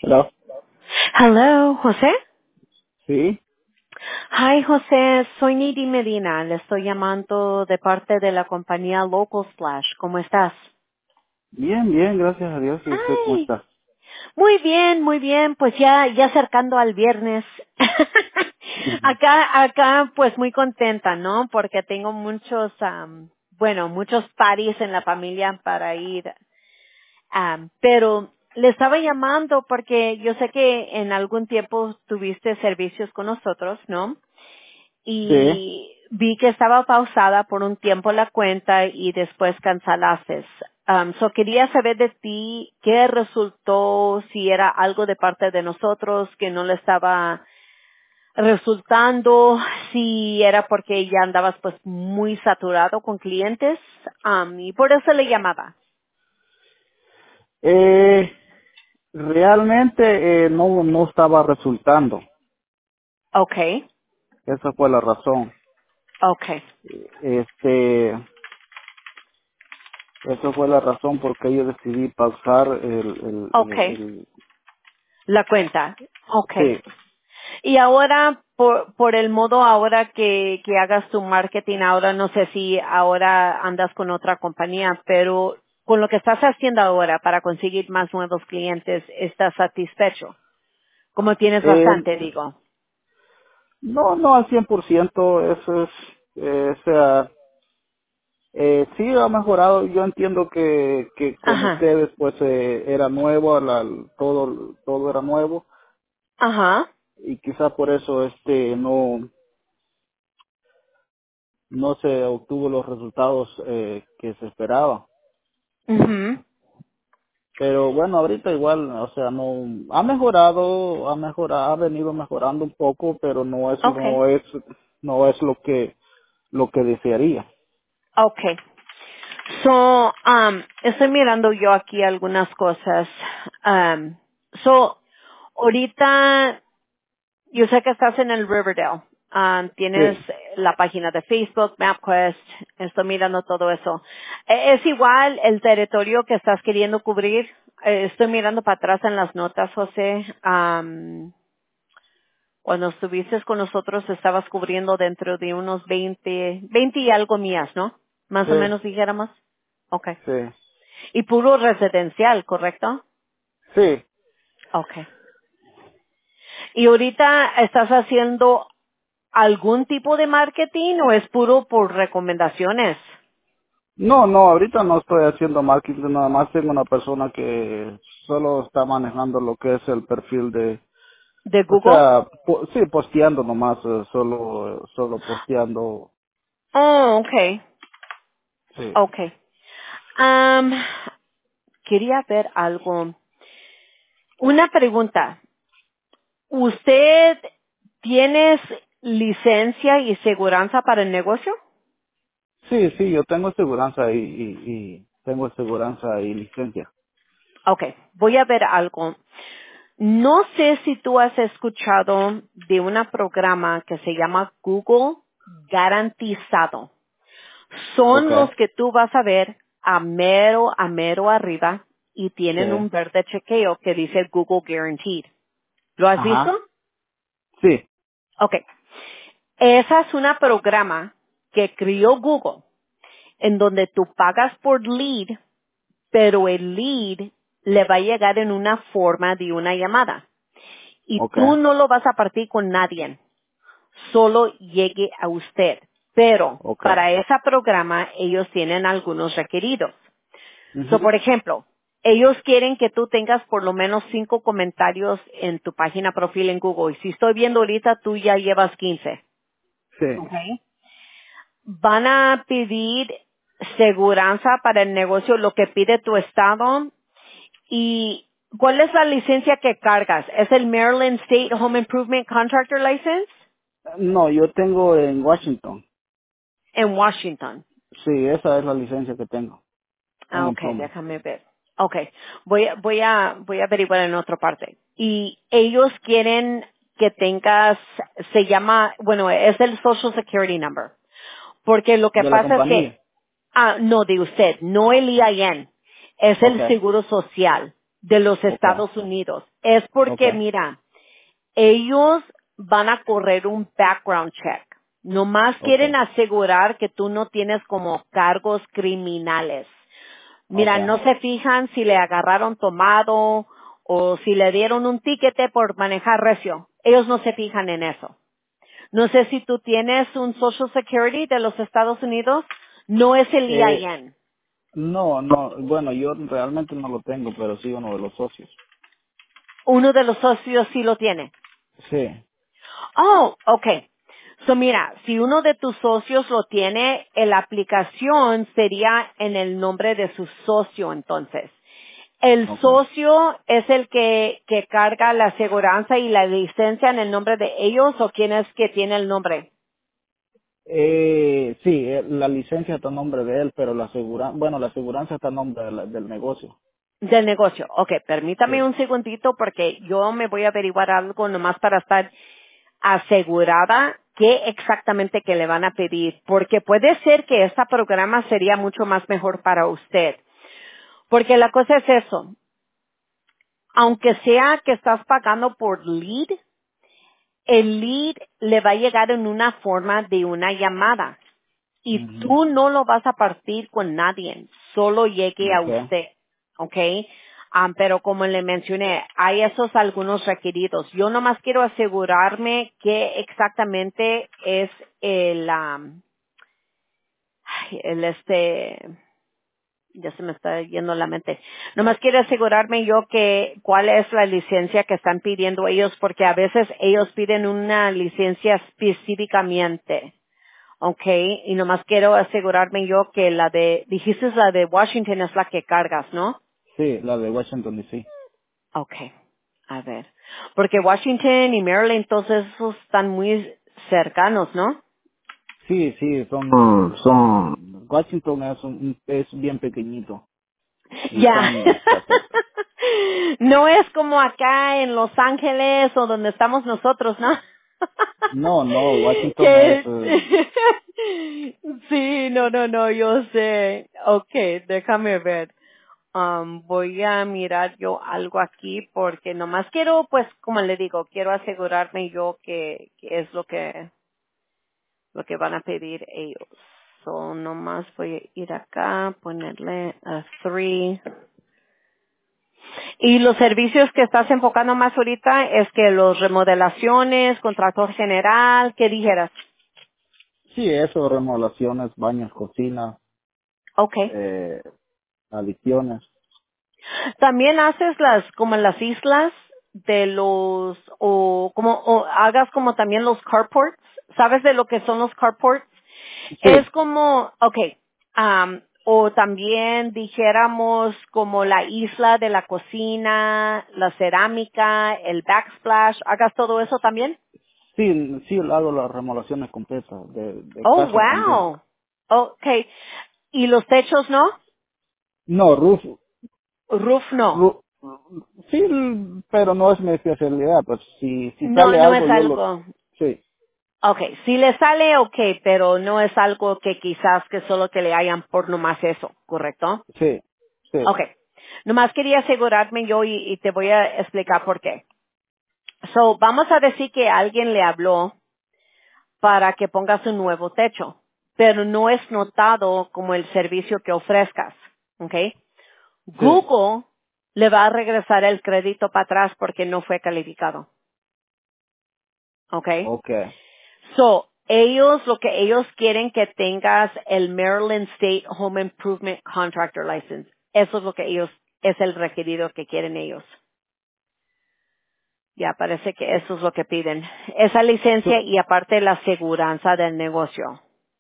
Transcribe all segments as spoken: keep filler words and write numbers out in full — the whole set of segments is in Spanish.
Hello. Hello, José. Sí, Hi, José. Soy Nidi Medina. Le estoy llamando de parte de la compañía Local Splash. ¿Cómo estás? bien, bien, gracias a Dios. ¿Y usted cómo Ay, está? muy bien, muy bien. Pues ya, ya acercando al viernes. Ujú. acá, acá, pues muy contenta, ¿no? Porque tengo muchos, am, bueno, muchos parties en la familia para ir. am, pero le estaba llamando porque yo sé que en algún tiempo tuviste servicios con nosotros, ¿no? Sí. Y vi que estaba pausada por un tiempo la cuenta y después cancelaste. Um, so quería saber de ti qué resultó, si era algo de parte de nosotros que no le estaba resultando, si era porque ya andabas pues muy saturado con clientes, um, y por eso le llamaba. Eh, realmente eh, no, no estaba resultando. Okay, Esa fue la razón. okay, Este, esa fue la razón porque yo decidí pausar el, el, el, okay, el- la cuenta, okay. sí. Y ahora, por, por el modo ahora que, que hagas tu marketing, ahora no sé si ahora andas con otra compañía, pero con lo que estás haciendo ahora para conseguir más nuevos clientes, ¿estás satisfecho? Como tienes Eh, bastante, digo. no, no al cien por ciento, eso es, eh, o sea, eh, sí ha mejorado. Yo entiendo que, que con Ajá, ustedes pues eh, era nuevo, la, todo, todo era nuevo ajá, y quizá por eso este no no se obtuvo los resultados eh, que se esperaba. mhm, Pero bueno, ahorita igual, o sea, no ha mejorado, ha mejorado, ha venido mejorando un poco, pero no es okay, no es no es lo que lo que desearía. okay. So, um, estoy mirando yo aquí algunas cosas. Um, so, ahorita yo sé que estás en el Riverdale. Um, tienes Sí, la página de Facebook, MapQuest, estoy mirando todo eso. E- ¿Es igual el territorio que estás queriendo cubrir? Eh, estoy mirando para atrás en las notas, José. Um, cuando estuviste con nosotros estabas cubriendo dentro de unos veinte, veinte y algo mías, ¿no? Más o sí, menos dijéramos. Okay. sí, Y puro residencial, ¿correcto? sí. Okay. ¿Y ahorita estás haciendo algún tipo de marketing o es puro por recomendaciones No, no, ahorita no estoy haciendo marketing, nada más tengo una persona que solo está manejando lo que es el perfil de, de o Google? sea, po- sí, posteando nomás, eh, solo, solo posteando, Oh, okay, sí. okay. Um, quería ver algo. Una pregunta. ¿Usted tiene licencia y seguridad para el negocio? Sí, sí, yo tengo aseguranza y, y, y tengo aseguranza y licencia. Okay, voy a ver algo. No sé si tú has escuchado de un programa que se llama Google Garantizado. Son Okay. los que tú vas a ver a mero, a mero arriba y Sí. tienen un verde chequeo que dice Google Guaranteed. ¿Lo has visto? Ajá. Sí. Ok. Esa es una programa que creó Google en donde tú pagas por lead, pero el lead le va a llegar en una forma de una llamada. Y Okay. tú no lo vas a partir con nadie, solo llegue a usted. Pero Okay. para ese programa ellos tienen algunos requeridos. So, Mhm. por ejemplo, ellos quieren que tú tengas por lo menos cinco comentarios en tu página profil en Google. Y si estoy viendo ahorita, tú ya llevas quince. Sí. Okay. Van a pedir seguranza para el negocio, lo que pide tu estado. ¿Y cuál es la licencia que cargas? ¿Es el Maryland State Home Improvement Contractor License? No, yo tengo en Washington. En Washington. Sí, esa es la licencia que tengo. Ah, Home okay, Improvement. déjame ver. Okay, voy a, voy a, voy a averiguar en otra parte. Y ellos quieren que tengas, se llama, bueno, es el Social Security Number. Porque lo que De la pasa es compañía. que, ah, no, de usted, no el E I N, es el Okay. Seguro Social de los Okay. Estados Unidos. Es porque, Okay. mira, ellos van a correr un background check. Nomás quieren Okay. asegurar que tú no tienes como cargos criminales. Mira, Okay. no se fijan si le agarraron tomado o si le dieron un tiquete por manejar recio. Ellos no se fijan en eso. No sé si tú tienes un Social Security de los Estados Unidos. No es el Eh, E I N. no, no, bueno, yo realmente no lo tengo, pero sí uno de los socios. Uno de los socios sí lo tiene. Sí. Oh, okay. So mira, si uno de tus socios lo tiene, eh, la aplicación sería en el nombre de su socio entonces. El Okay. socio es el que, que carga la aseguranza y la licencia en el nombre de ellos o quién es que tiene el nombre Eh, sí, eh, la licencia está a nombre de él, pero la aseguranza, bueno, la aseguranza está a nombre de la- del negocio. del negocio. Okay, permítame Sí. un segundito porque yo me voy a averiguar algo nomás para estar asegurada qué exactamente que le van a pedir, porque puede ser que este programa sería mucho más mejor para usted. Porque la cosa es eso, aunque sea que estás pagando por lead, el lead le va a llegar en una forma de una llamada y Mhm. tú no lo vas a partir con nadie, solo llegue a Okay. usted, ¿ok? Am, pero como le mencioné, hay esos algunos requeridos. Yo nomás quiero asegurarme que exactamente es el, am, ay, el este, ya se me está yendo la mente. Nomás quiero asegurarme yo que cuál es la licencia que están pidiendo ellos, porque a veces ellos piden una licencia específicamente. Okay, y nomás quiero asegurarme yo que la de, dijiste la de Washington es la que cargas, ¿no? Sí, la de Washington D C. Okay, a ver. Porque Washington y Maryland, entonces esos están muy cercanos, ¿no? Sí, sí, son, Mm, son, Washington es, un, es bien pequeñito y Ya. están está cerca. No es como acá en Los Ángeles o donde estamos nosotros, ¿no? No, no, Washington es, Que eh, sí, no, no, no, yo sé. Okay, déjame ver. Um, voy a mirar yo algo aquí porque nomás quiero, pues, como le digo, quiero asegurarme yo que, que es lo que, lo que van a pedir ellos. So, nomás voy a ir acá, ponerle a three. Y los servicios que estás enfocando más ahorita es que los remodelaciones, contrato general, ¿qué dijeras? sí, eso, remodelaciones, baños, cocina, Okay. eh, adiciones. También haces las, como en las islas de los, o como, o hagas como también los carports. ¿Sabes de lo que son los carports? Es Sí, como, okay, am, o también dijéramos como la isla de la cocina, la cerámica, el backsplash. ¿Hagas todo eso también? sí, sí, hago las remodelaciones completas de, de Oh, casa también. wow. Okay. ¿Y los techos no? No, roof, Roof no. roof, sí, pero no es mi especialidad, pues si, si No, sale no es algo yo lo, algo. sí, Okay, si le sale, okay, pero no es algo que quizás que solo que le hayan por nomás eso, ¿correcto? sí, sí, Okay. Nomás quería asegurarme yo y, y te voy a explicar por qué. So, vamos a decir que alguien le habló para que pongas un nuevo techo, pero no es notado como el servicio que ofrezcas, okay? sí, Google le va a regresar el crédito para atrás porque no fue calificado, okay? okay, So, ellos, lo que ellos quieren que tengas el Maryland State Home Improvement Contractor License. Eso es lo que ellos, es el requerido que quieren ellos. Ya parece que eso es lo que piden. Esa licencia so, y aparte la aseguranza del negocio.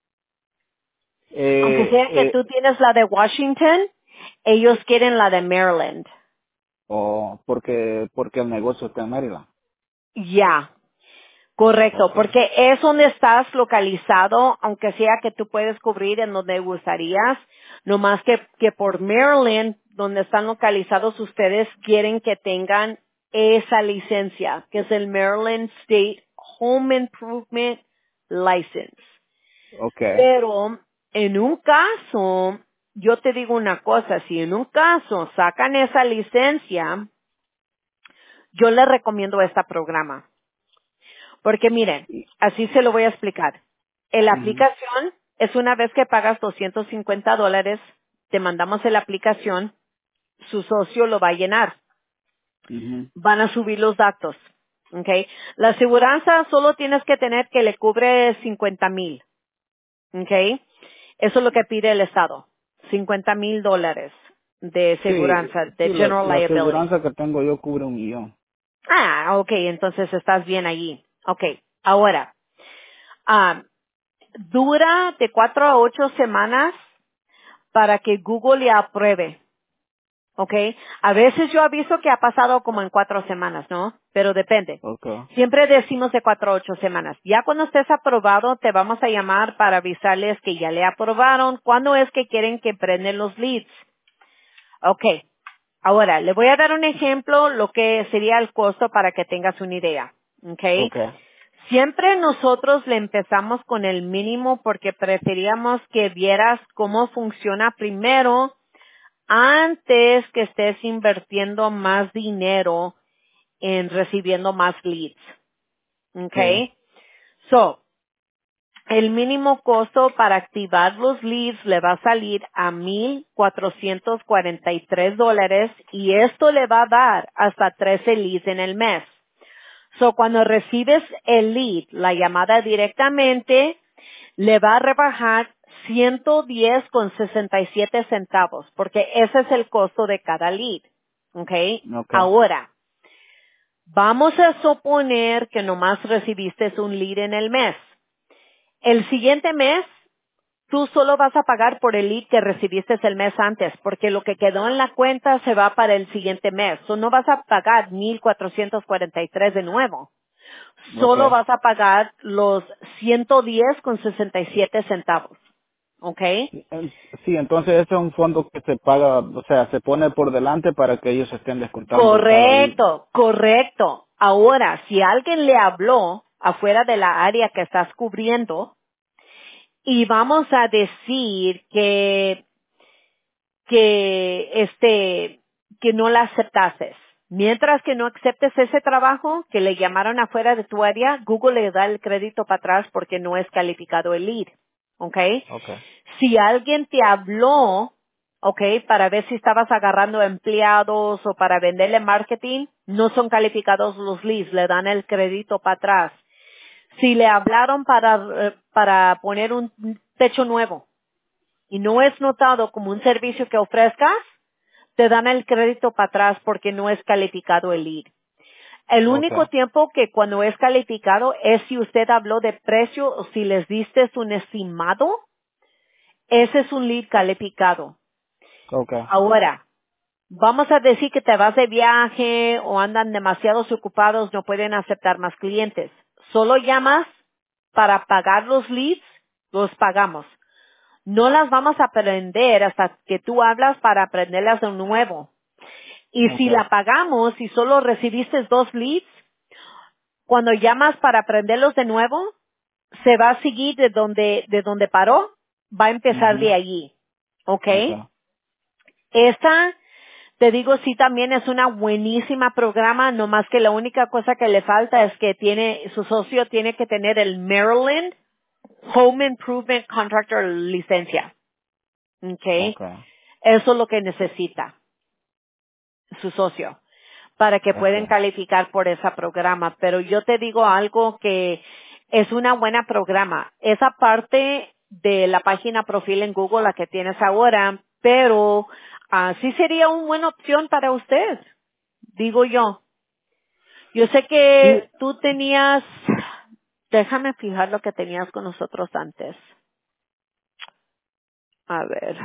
Aunque eh, sea que eh, tú tienes la de Washington, ellos quieren la de Maryland. o porque, porque el negocio está en Maryland. Ya. Correcto, Okay, porque es donde estás localizado, aunque sea que tú puedes cubrir en donde gustarías, no más que, que por Maryland, donde están localizados ustedes, quieren que tengan esa licencia, que es el Maryland State Home Improvement License. okay, Pero en un caso, yo te digo una cosa, si en un caso sacan esa licencia, yo le recomiendo este programa. Porque miren, así se lo voy a explicar. En la Mhm. aplicación es una vez que pagas doscientos cincuenta dólares, te mandamos en la aplicación, su socio lo va a llenar. Mhm. Van a subir los datos. ¿Ok? La aseguranza solo tienes que tener que le cubre cincuenta mil. ¿Ok? Eso es lo que pide el Estado. cincuenta mil dólares de Sí, aseguranza, de sí, la, general la liability. aseguranza que tengo yo cubre un millón. Ah, ok, entonces estás bien allí. Ok, ahora, ah, dura de cuatro a ocho semanas para que Google le apruebe. ¿Ok? A veces yo aviso que ha pasado como en cuatro semanas, ¿no? Pero depende. Okay. Siempre decimos de cuatro a ocho semanas. Ya cuando estés aprobado, te vamos a llamar para avisarles que ya le aprobaron. ¿Cuándo es que quieren que prenden los leads? Ok. Ahora, le voy a dar un ejemplo, lo que sería el costo para que tengas una idea. Ok. Okay. Siempre nosotros le empezamos con el mínimo porque preferíamos que vieras cómo funciona primero antes que estés invirtiendo más dinero en recibiendo más leads. Sí. Okay. So, el mínimo costo para activar los leads le va a salir a mil cuatrocientos cuarenta y tres dólares y esto le va a dar hasta trece leads en el mes. So, cuando recibes el lead, la llamada directamente, le va a rebajar ciento diez con sesenta y siete centavos, porque ese es el costo de cada lead. ¿Ok? Okay. Ahora, vamos a suponer que nomás recibiste un lead en el mes. El siguiente mes, tú solo vas a pagar por el lead que recibiste el mes antes, porque lo que quedó en la cuenta se va para el siguiente mes. So, no vas a pagar mil cuatrocientos cuarenta y tres de nuevo. Solo Okay. vas a pagar los ciento diez con sesenta y siete centavos. ¿Ok? En- Sí, entonces ese es un fondo que se paga, o sea, se pone por delante para que ellos estén descontando cada lead. Correcto, correcto. Ahora, si alguien le habló afuera de la área que estás cubriendo y vamos a decir que, que este, que no la aceptases. Mientras que no aceptes ese trabajo que le llamaron afuera de tu área, Google le da el crédito para atrás porque no es calificado el lead. ¿Ok? Okay. Si alguien te habló, ok, para ver si estabas agarrando empleados o para venderle marketing, no son calificados los leads, le dan el crédito para atrás. Si le hablaron para, eh, para poner un techo nuevo y no es notado como un servicio que ofrezcas, te dan el crédito para atrás porque no es calificado el lead. El Okay. único tiempo que cuando es calificado es si usted habló de precio o si les diste un estimado, ese es un lead calificado. Okay. Ahora, vamos a decir que te vas de viaje o andan demasiados ocupados, no pueden aceptar más clientes. Solo llamas para pagar los leads, los pagamos. No las vamos a prender hasta que tú hablas para aprenderlas de nuevo. Y si Okay. la pagamos y solo recibiste dos leads, cuando llamas para aprenderlos de nuevo, se va a seguir de donde, de donde paró, va a empezar de Mhm. allí. ¿Ok? Okay. Esta, te digo, sí también es una buenísima programa, no más que la única cosa que le falta es que tiene, su socio tiene que tener el Maryland Home Improvement Contractor licencia. Okay. Okay. Eso es lo que necesita su socio para que puedan Okay. calificar por ese programa. Pero yo te digo algo que es una buena programa. Esa parte de la página profil en Google, la que tienes ahora, pero ah, sí sería una buena opción para usted, digo yo. Yo sé Sí, que tú tenías, déjame fijar lo que tenías con nosotros antes. A ver.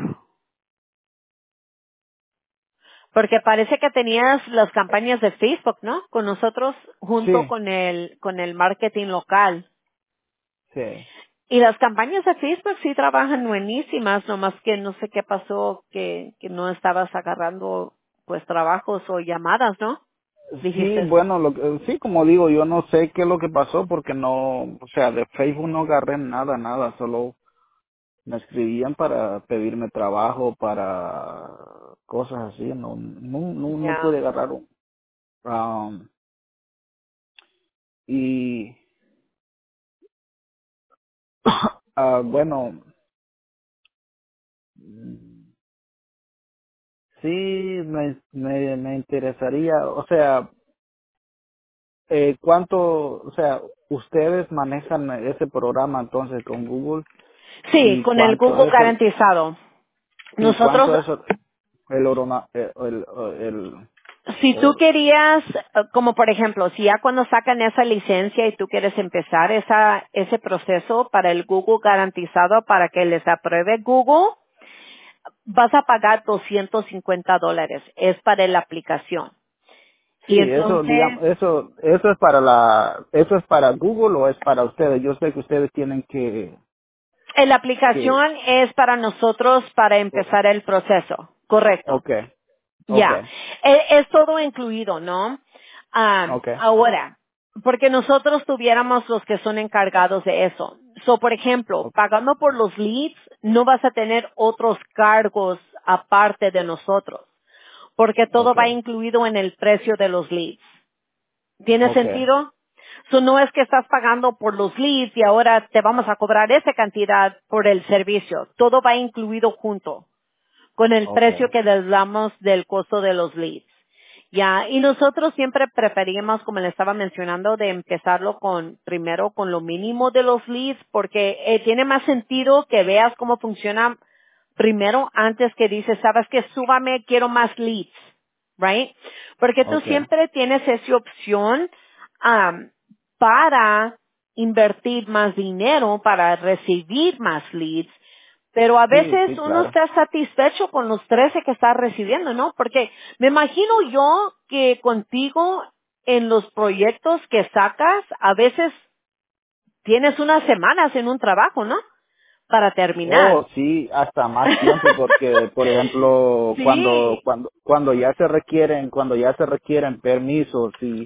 Porque parece que tenías las campañas de Facebook, ¿no? Con nosotros junto sí, con el, con el marketing local. sí. Y las campañas de Facebook sí trabajan buenísimas, nomás que no sé qué pasó, que, que no estabas agarrando pues trabajos o llamadas, ¿no? Sí, Dijiste. bueno, lo que, sí, como digo, yo no sé qué es lo que pasó porque no, o sea, de Facebook no agarré nada, nada, solo me escribían para pedirme trabajo, para cosas así, no, no, no, no Ya. pude agarrar un. y ah, bueno, mm, sí, me, me, me interesaría, o sea, eh, ¿cuánto, o sea, ustedes manejan ese programa entonces con Google Sí, y con el cuánto Google es el, garantizado. y Nosotros, cuánto es el, el, orona- el, el, el- si tú o- querías, eh, como por ejemplo, si ya cuando sacan esa licencia y tú quieres empezar esa, ese proceso para el Google garantizado para que les apruebe Google, vas a pagar doscientos cincuenta dólares. Es para la aplicación. sí, Y eso, entonces, digamos, eso, eso es para la, eso es para Google o es para ustedes. Yo sé que ustedes tienen que, eh, la que, aplicación es para nosotros para o- empezar el proceso. Correcto. okay, Ya, okay, E- es, todo incluido, ¿no? Ah, okay, ahora, porque nosotros tuviéramos los que son encargados de eso. So, por ejemplo, o- pagando por los leads, no vas a tener otros cargos aparte de nosotros, porque todo va okay, incluido en el precio de los leads. ¿Tiene okay, sentido? So, no es que estás pagando por los leads y ahora te vamos a cobrar esa cantidad por el servicio. Todo va incluido junto con el precio okay, que les damos del costo de los leads. Ya, y nosotros siempre preferimos, como le estaba mencionando, de empezarlo con, primero con lo mínimo de los leads, porque eh, tiene más sentido que veas cómo funciona primero antes que dices, sabes que súbame, quiero más leads, right? Porque tú okay. siempre tienes esa opción am, para invertir más dinero, para recibir más leads, pero a Sí, veces sí, uno claro. está satisfecho con los trece que está recibiendo, ¿no? Porque me imagino yo que contigo en los proyectos que sacas, a veces tienes unas semanas en un trabajo, ¿no? Para terminar. Oh, sí, hasta más tiempo porque, por ejemplo, cuando, Sí. cuando, cuando ya se requieren, cuando ya se requieren permisos y,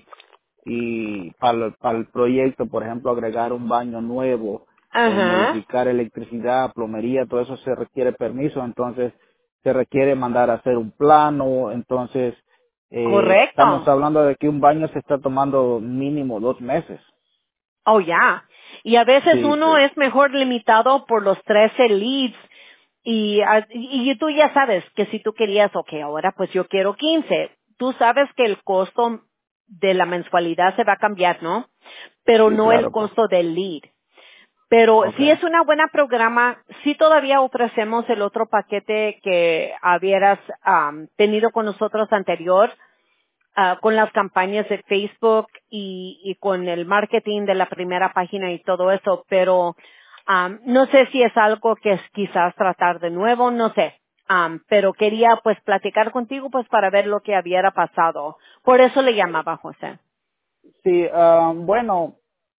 y para, para el proyecto, por ejemplo, agregar un baño nuevo o Ajá. modificar electricidad, plomería, todo eso se requiere permiso, entonces se requiere mandar a hacer un plano, entonces eh, estamos Correcto. hablando de que un baño se está tomando mínimo dos meses. Oh, ya. Y a veces Sí, uno sí, es mejor limitado por los trece leads. Y, ah, y y tú ya sabes que si tú querías, ok, ahora pues yo quiero quince. Tú sabes que el costo de la mensualidad se va a cambiar, ¿no? Pero sí, no el claro, pues. costo del lead. Pero sí Okay, es una buena programa. Sí todavía ofrecemos el otro paquete que habieras am, tenido con nosotros anterior, ah, con las campañas de Facebook y, y con el marketing de la primera página y todo eso, pero am, no sé si es algo que es quizás tratar de nuevo, no sé. Am, pero quería pues platicar contigo pues para ver lo que hubiera pasado. Por eso le llamaba José. sí, ah, bueno,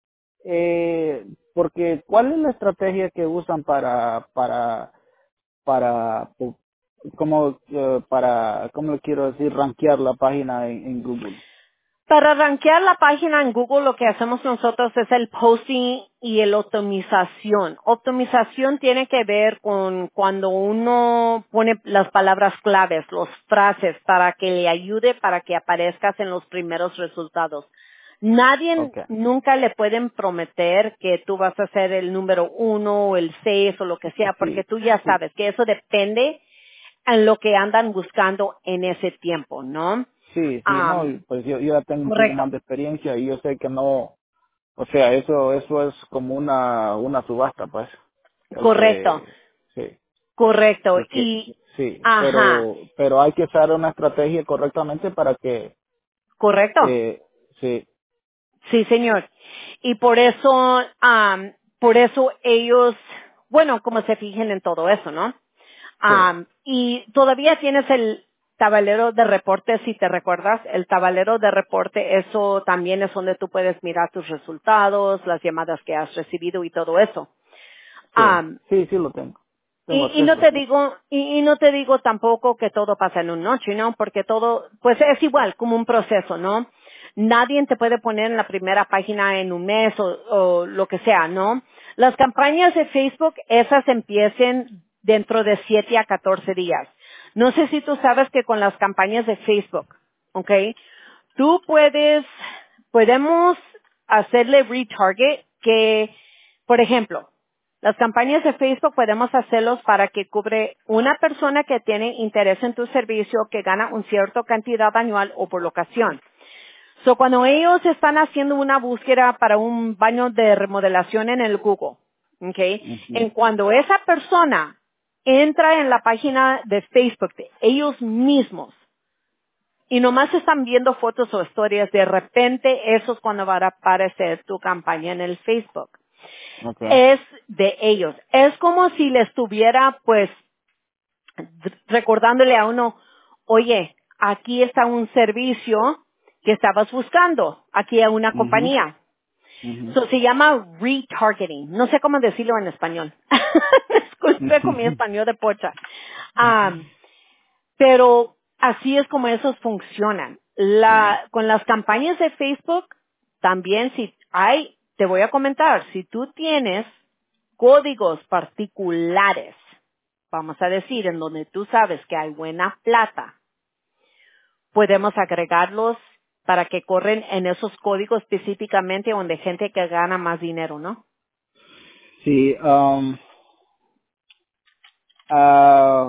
eh, porque ¿cuál es la estrategia que usan para para para pu- como eh, para cómo le quiero decir rankear la página en, en Google? Para rankear la página en Google, lo que hacemos nosotros es el posting y el optimización. Optimización tiene que ver con cuando uno pone las palabras claves, los frases, para que le ayude para que aparezcas en los primeros resultados. Nadie Okay, nunca le pueden prometer que tú vas a ser el número uno o el seis o lo que sea, porque sí, tú ya sí, sabes que eso depende en lo que andan buscando en ese tiempo, ¿no? sí, sí, no, Am, y pues yo, yo ya tengo un poco correcto. más de experiencia y yo sé que no, o sea, eso eso es como una una subasta, pues, el Correcto, que sí, correcto. el que Y, sí, ajá, pero pero hay que usar una estrategia correctamente para que correcto. eh, sí, Sí, señor. Y por eso, am, por eso ellos, bueno, como se fijen en todo eso, ¿no? sí, Am, y todavía tienes el tablero de reporte, si te recuerdas, el tablero de reporte, eso también es donde tú puedes mirar tus resultados, las llamadas que has recibido y todo eso. sí, Am, sí, sí lo tengo, tengo Y, y no acceso, te sí, digo, y, y no te digo tampoco que todo pasa en una noche, ¿no? Porque todo, pues es igual, como un proceso, ¿no? Nadie te puede poner en la primera página en un mes o, o lo que sea, ¿no? Las campañas de Facebook, esas empiecen dentro de siete a catorce días. No sé si tú sabes que con las campañas de Facebook, ¿ok? Tú puedes, podemos hacerle retarget que, por ejemplo, las campañas de Facebook podemos hacerlos para que cubre una persona que tiene interés en tu servicio que gana una cierta cantidad anual o por locación. So, cuando ellos están haciendo una búsqueda para un baño de remodelación en el Google, ¿okay? Ujú. En cuando esa persona entra en la página de Facebook de ellos mismos y nomás están viendo fotos o historias, de repente eso es cuando va a aparecer tu campaña en el Facebook. Okay. Es de ellos. Es como si le estuviera, pues, recordándole a uno, oye, aquí está un servicio que estabas buscando, aquí hay una Ujú. compañía. Ujú. So, se llama retargeting. No sé cómo decirlo en español. Disculpe con mi Ujú. español de pocha. Um, pero así es como esos funcionan. Sí. La, con las campañas de Facebook, también si hay, te voy a comentar, si tú tienes códigos particulares, vamos a decir, en donde tú sabes que hay buena plata, podemos agregarlos para que corren en esos códigos específicamente donde gente que gana más dinero, ¿no? Sí, um, ah,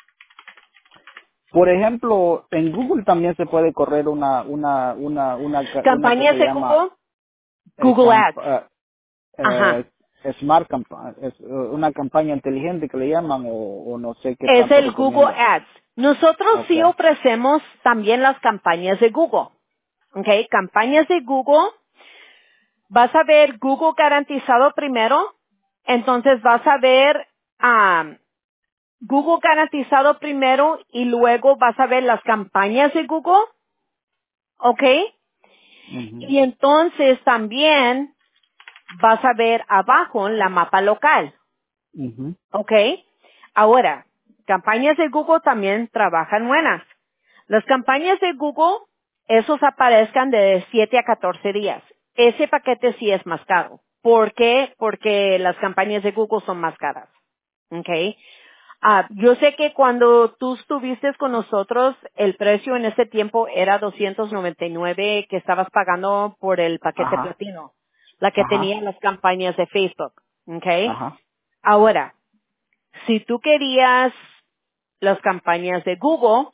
por ejemplo, en Google también se puede correr una una una una ca- una que Campañas se de llama Google, eh, Google camp- Ads. eh, Ajá. eh, Smart Camp- es eh, una campaña inteligente que le llaman o, o no sé qué Es tanto el Google recomienda. Ads. Nosotros sí Okay. ofrecemos también las campañas de Google. ¿Ok? Campañas de Google. Vas a ver Google garantizado primero. Entonces vas a ver ah, Google garantizado primero y luego vas a ver las campañas de Google. ¿Ok? Ujú. Y entonces también vas a ver abajo la mapa local. Ujú. ¿Ok? Ahora, campañas de Google también trabajan buenas. Las campañas de Google, esos aparezcan de siete a catorce días. Ese paquete sí es más caro. ¿Por qué? Porque las campañas de Google son más caras. ¿Ok? Ah, yo sé que cuando tú estuviste con nosotros, el precio en ese tiempo era doscientos noventa y nueve que estabas pagando por el paquete Ajá. platino, la que Ajá. tenía las campañas de Facebook. ¿Ok? Ajá. Ahora, si tú querías las campañas de Google,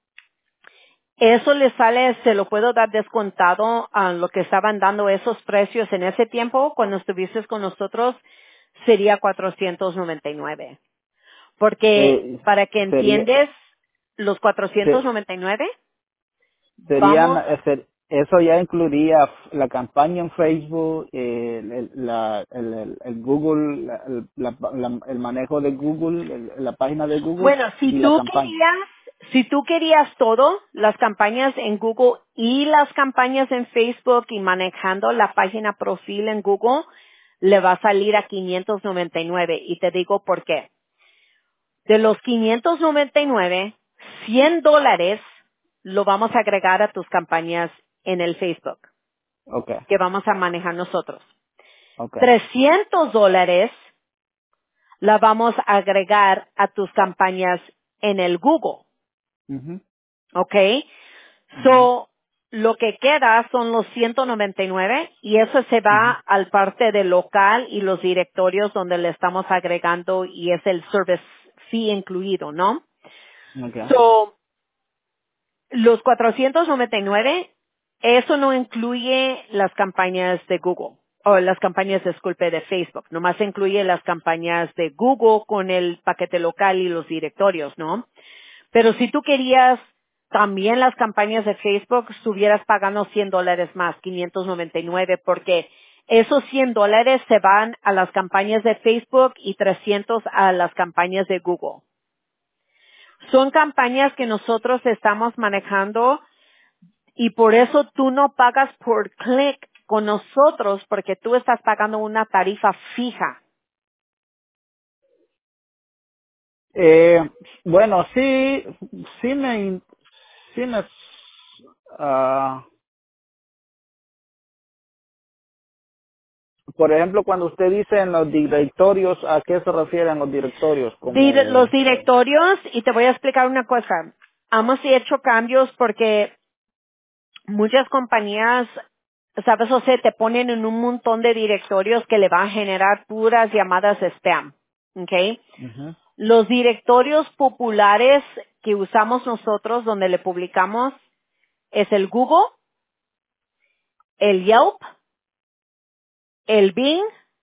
eso le sale, se lo puedo dar descontado a lo que estaban dando esos precios en ese tiempo, cuando estuviste con nosotros, sería cuatrocientos noventa y nueve. Porque, Eh, para que sería entiendes, los cuatrocientos se- noventa y nueve, serían vamos, eh, ser- eso ya incluiría f- la campaña en Facebook, eh, el, la, el, el- el Google, la- el, la- la- el manejo de Google, el- la página de Google bueno, si y la tú campaña. querías, si tú querías todo, las campañas en Google y las campañas en Facebook y manejando la página profil en Google, le va a salir a quinientos noventa y nueve. Y te digo por qué. De los quinientos noventa y nueve, cien dólares lo vamos a agregar a tus campañas en el Facebook, Okay, que vamos a manejar nosotros. okay. trescientos dólares la vamos a agregar a tus campañas en el Google. Ujú, ¿Ok? ujú, So, lo que queda son los ciento noventa y nueve y eso se ujú. va al parte del local y los directorios donde le estamos agregando y es el service fee incluido, ¿no? Okay. So, los cuatrocientos noventa y nueve, eso no incluye las campañas de Google o las campañas, disculpe, de Facebook. Nomás incluye las campañas de Google con el paquete local y los directorios, ¿no? Pero si tú querías también las campañas de Facebook, estuvieras pagando cien dólares más, quinientos noventa y nueve, porque esos cien dólares se van a las campañas de Facebook y trescientos a las campañas de Google. Son campañas que nosotros estamos manejando y por eso tú no pagas por clic con nosotros porque tú estás pagando una tarifa fija. Eh, bueno, sí, sí me, sí me, ah, por ejemplo, cuando usted dice en los directorios, ¿a qué se refieren los directorios? Dir- Los Como, directorios, y te voy a explicar una cosa, hemos hecho cambios porque muchas compañías sabes, José, te ponen en un montón de directorios que le van a generar puras llamadas de spam. ¿Ok? Ujú. Los directorios populares que usamos nosotros donde le publicamos es el Google, el Yelp, el Bing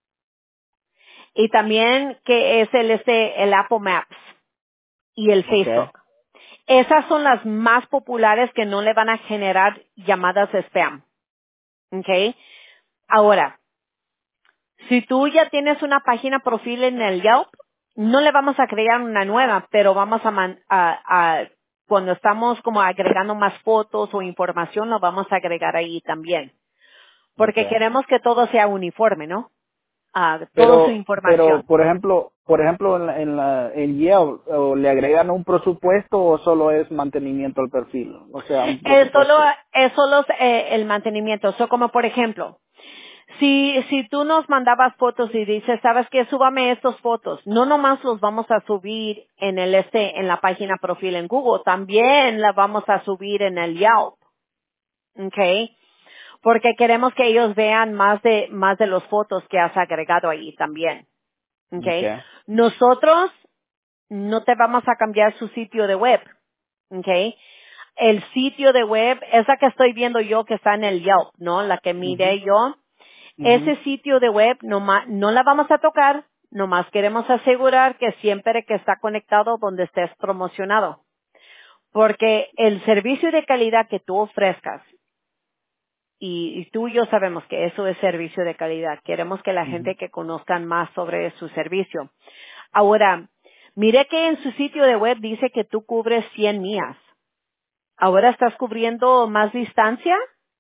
y también que es el este, el Apple Maps y el Okay. Facebook. Esas son las más populares que no le van a generar llamadas de spam. ¿Ok? Ahora, si tú ya tienes una página profil en el Yelp, no le vamos a crear una nueva, pero vamos a, man- a, a- cuando estamos como agregando más fotos o información, lo vamos a agregar ahí también. Porque Okay. queremos que todo sea uniforme, ¿no? Ah, toda su Pero, pero, información. por ejemplo, por ejemplo, en la, en la, en Yelp, ¿o le agregan un presupuesto o solo es mantenimiento al perfil? O sea, un Es solo, presupuesto. es solo eh, el mantenimiento. So, como por ejemplo, si, si tú nos mandabas fotos y dices, sabes qué, súbame estas fotos, no nomás los vamos a subir en el este, en la página profil en Google, también la vamos a subir en el Yelp, ¿ok? Porque queremos que ellos vean más de, más de las fotos que has agregado ahí también, ¿ok? Okay. Nosotros no te vamos a cambiar su sitio de web, ¿ok? El sitio de web, esa que estoy viendo yo que está en el Yelp, ¿no? La que Mhm. miré yo, Mhm. ese sitio de web no, ma- no la vamos a tocar, nomás queremos asegurar que siempre que está conectado donde estés promocionado. Porque el servicio de calidad que tú ofrezcas, y, y tú y yo sabemos que eso es servicio de calidad, queremos que la Mhm. gente que conozcan más sobre su servicio. Ahora, mire que en su sitio de web dice que tú cubres cien millas. ¿Ahora estás cubriendo más distancia?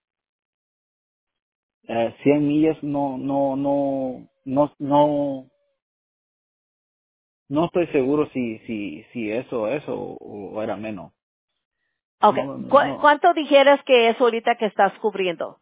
Eh, cien millas no, no, no, no, no, no estoy seguro si, si, si eso, eso o, o era menos. Okay. No, ¿Cu- no. ¿Cuánto dijeras que es ahorita que estás cubriendo?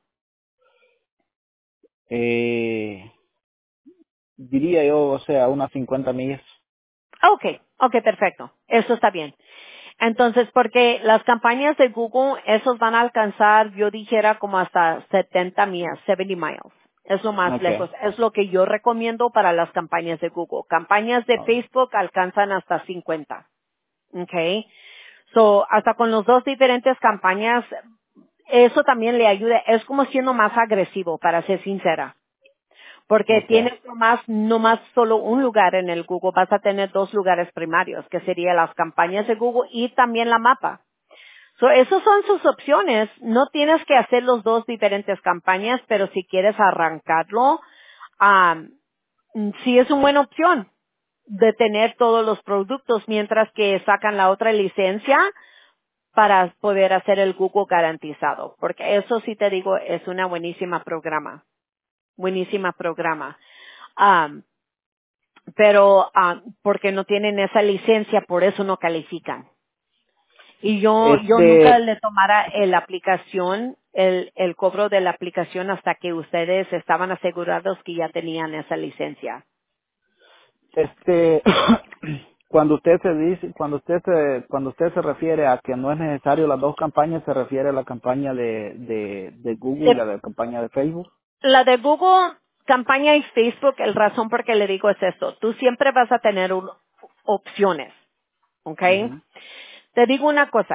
Eh, diría yo, o sea, unas cincuenta millas. Okay, okay, perfecto. Eso está bien. Entonces, porque las campañas de Google, esos van a alcanzar, yo dijera, como hasta setenta millas, setenta miles. Es lo más Okay. lejos. Es lo que yo recomiendo para las campañas de Google. Campañas de Oh, Facebook alcanzan hasta cincuenta. Okay. So, hasta con los dos diferentes campañas, eso también le ayuda. Es como siendo más agresivo, para ser sincera. Porque okay. tienes nomás, nomás solo un lugar en el Google, vas a tener dos lugares primarios, que serían las campañas de Google y también la mapa. So, esas son sus opciones. No tienes que hacer los dos diferentes campañas, pero si quieres arrancarlo, ah, sí es una buena opción de tener todos los productos mientras que sacan la otra licencia para poder hacer el Google garantizado. Porque eso sí te digo, es una buenísima programa. Buenísima programa. Am, pero am, porque no tienen esa licencia, por eso no califican. Y yo, yo nunca Este, le tomara el aplicación, el, el cobro de la aplicación hasta que ustedes estaban asegurados que ya tenían esa licencia. este, cuando usted se dice, cuando usted se, cuando usted se refiere a que no es necesario las dos campañas, se refiere a la campaña de, de, de Google y De- la de la campaña de Facebook. la de Google, campaña y Facebook, el razón por qué le digo es esto. Tú siempre vas a tener un- opciones, ¿ok? Mhm. Te digo una cosa.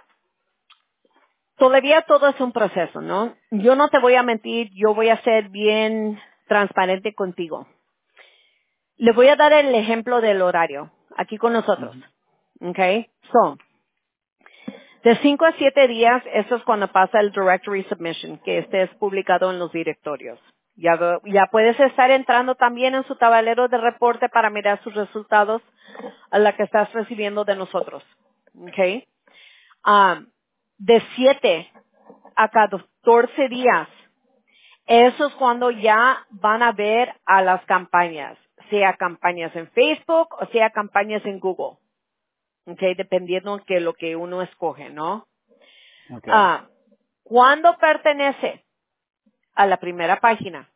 Todavía todo es un proceso, ¿no? Yo no te voy a mentir, yo voy a ser bien transparente contigo. Le voy a dar el ejemplo del horario, aquí con nosotros. Mhm. ¿Ok? So, de cinco a siete días, eso es cuando pasa el directory submission, que este es publicado en los directorios. Ya, ve- ya puedes estar entrando también en su tablero de reporte para mirar sus resultados a la que estás recibiendo de nosotros. ¿Ok? Ah, de siete a catorce días, eso es cuando ya van a ver a las campañas, sea campañas en Facebook o sea campañas en Google, okay, dependiendo de lo que uno escoge, ¿no? Okay. Ah, cuando pertenece a la primera página,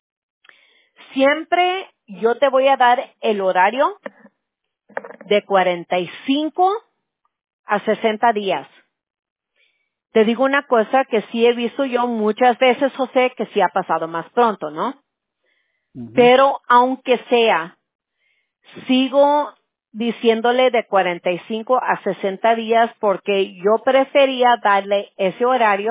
siempre yo te voy a dar el horario de cuarenta y cinco a sesenta días, Te digo una cosa que sí he visto yo muchas veces, José, que sí ha pasado más pronto, ¿no? Ujú, Pero aunque sea, sigo diciéndole de cuarenta y cinco a sesenta días porque yo prefería darle ese horario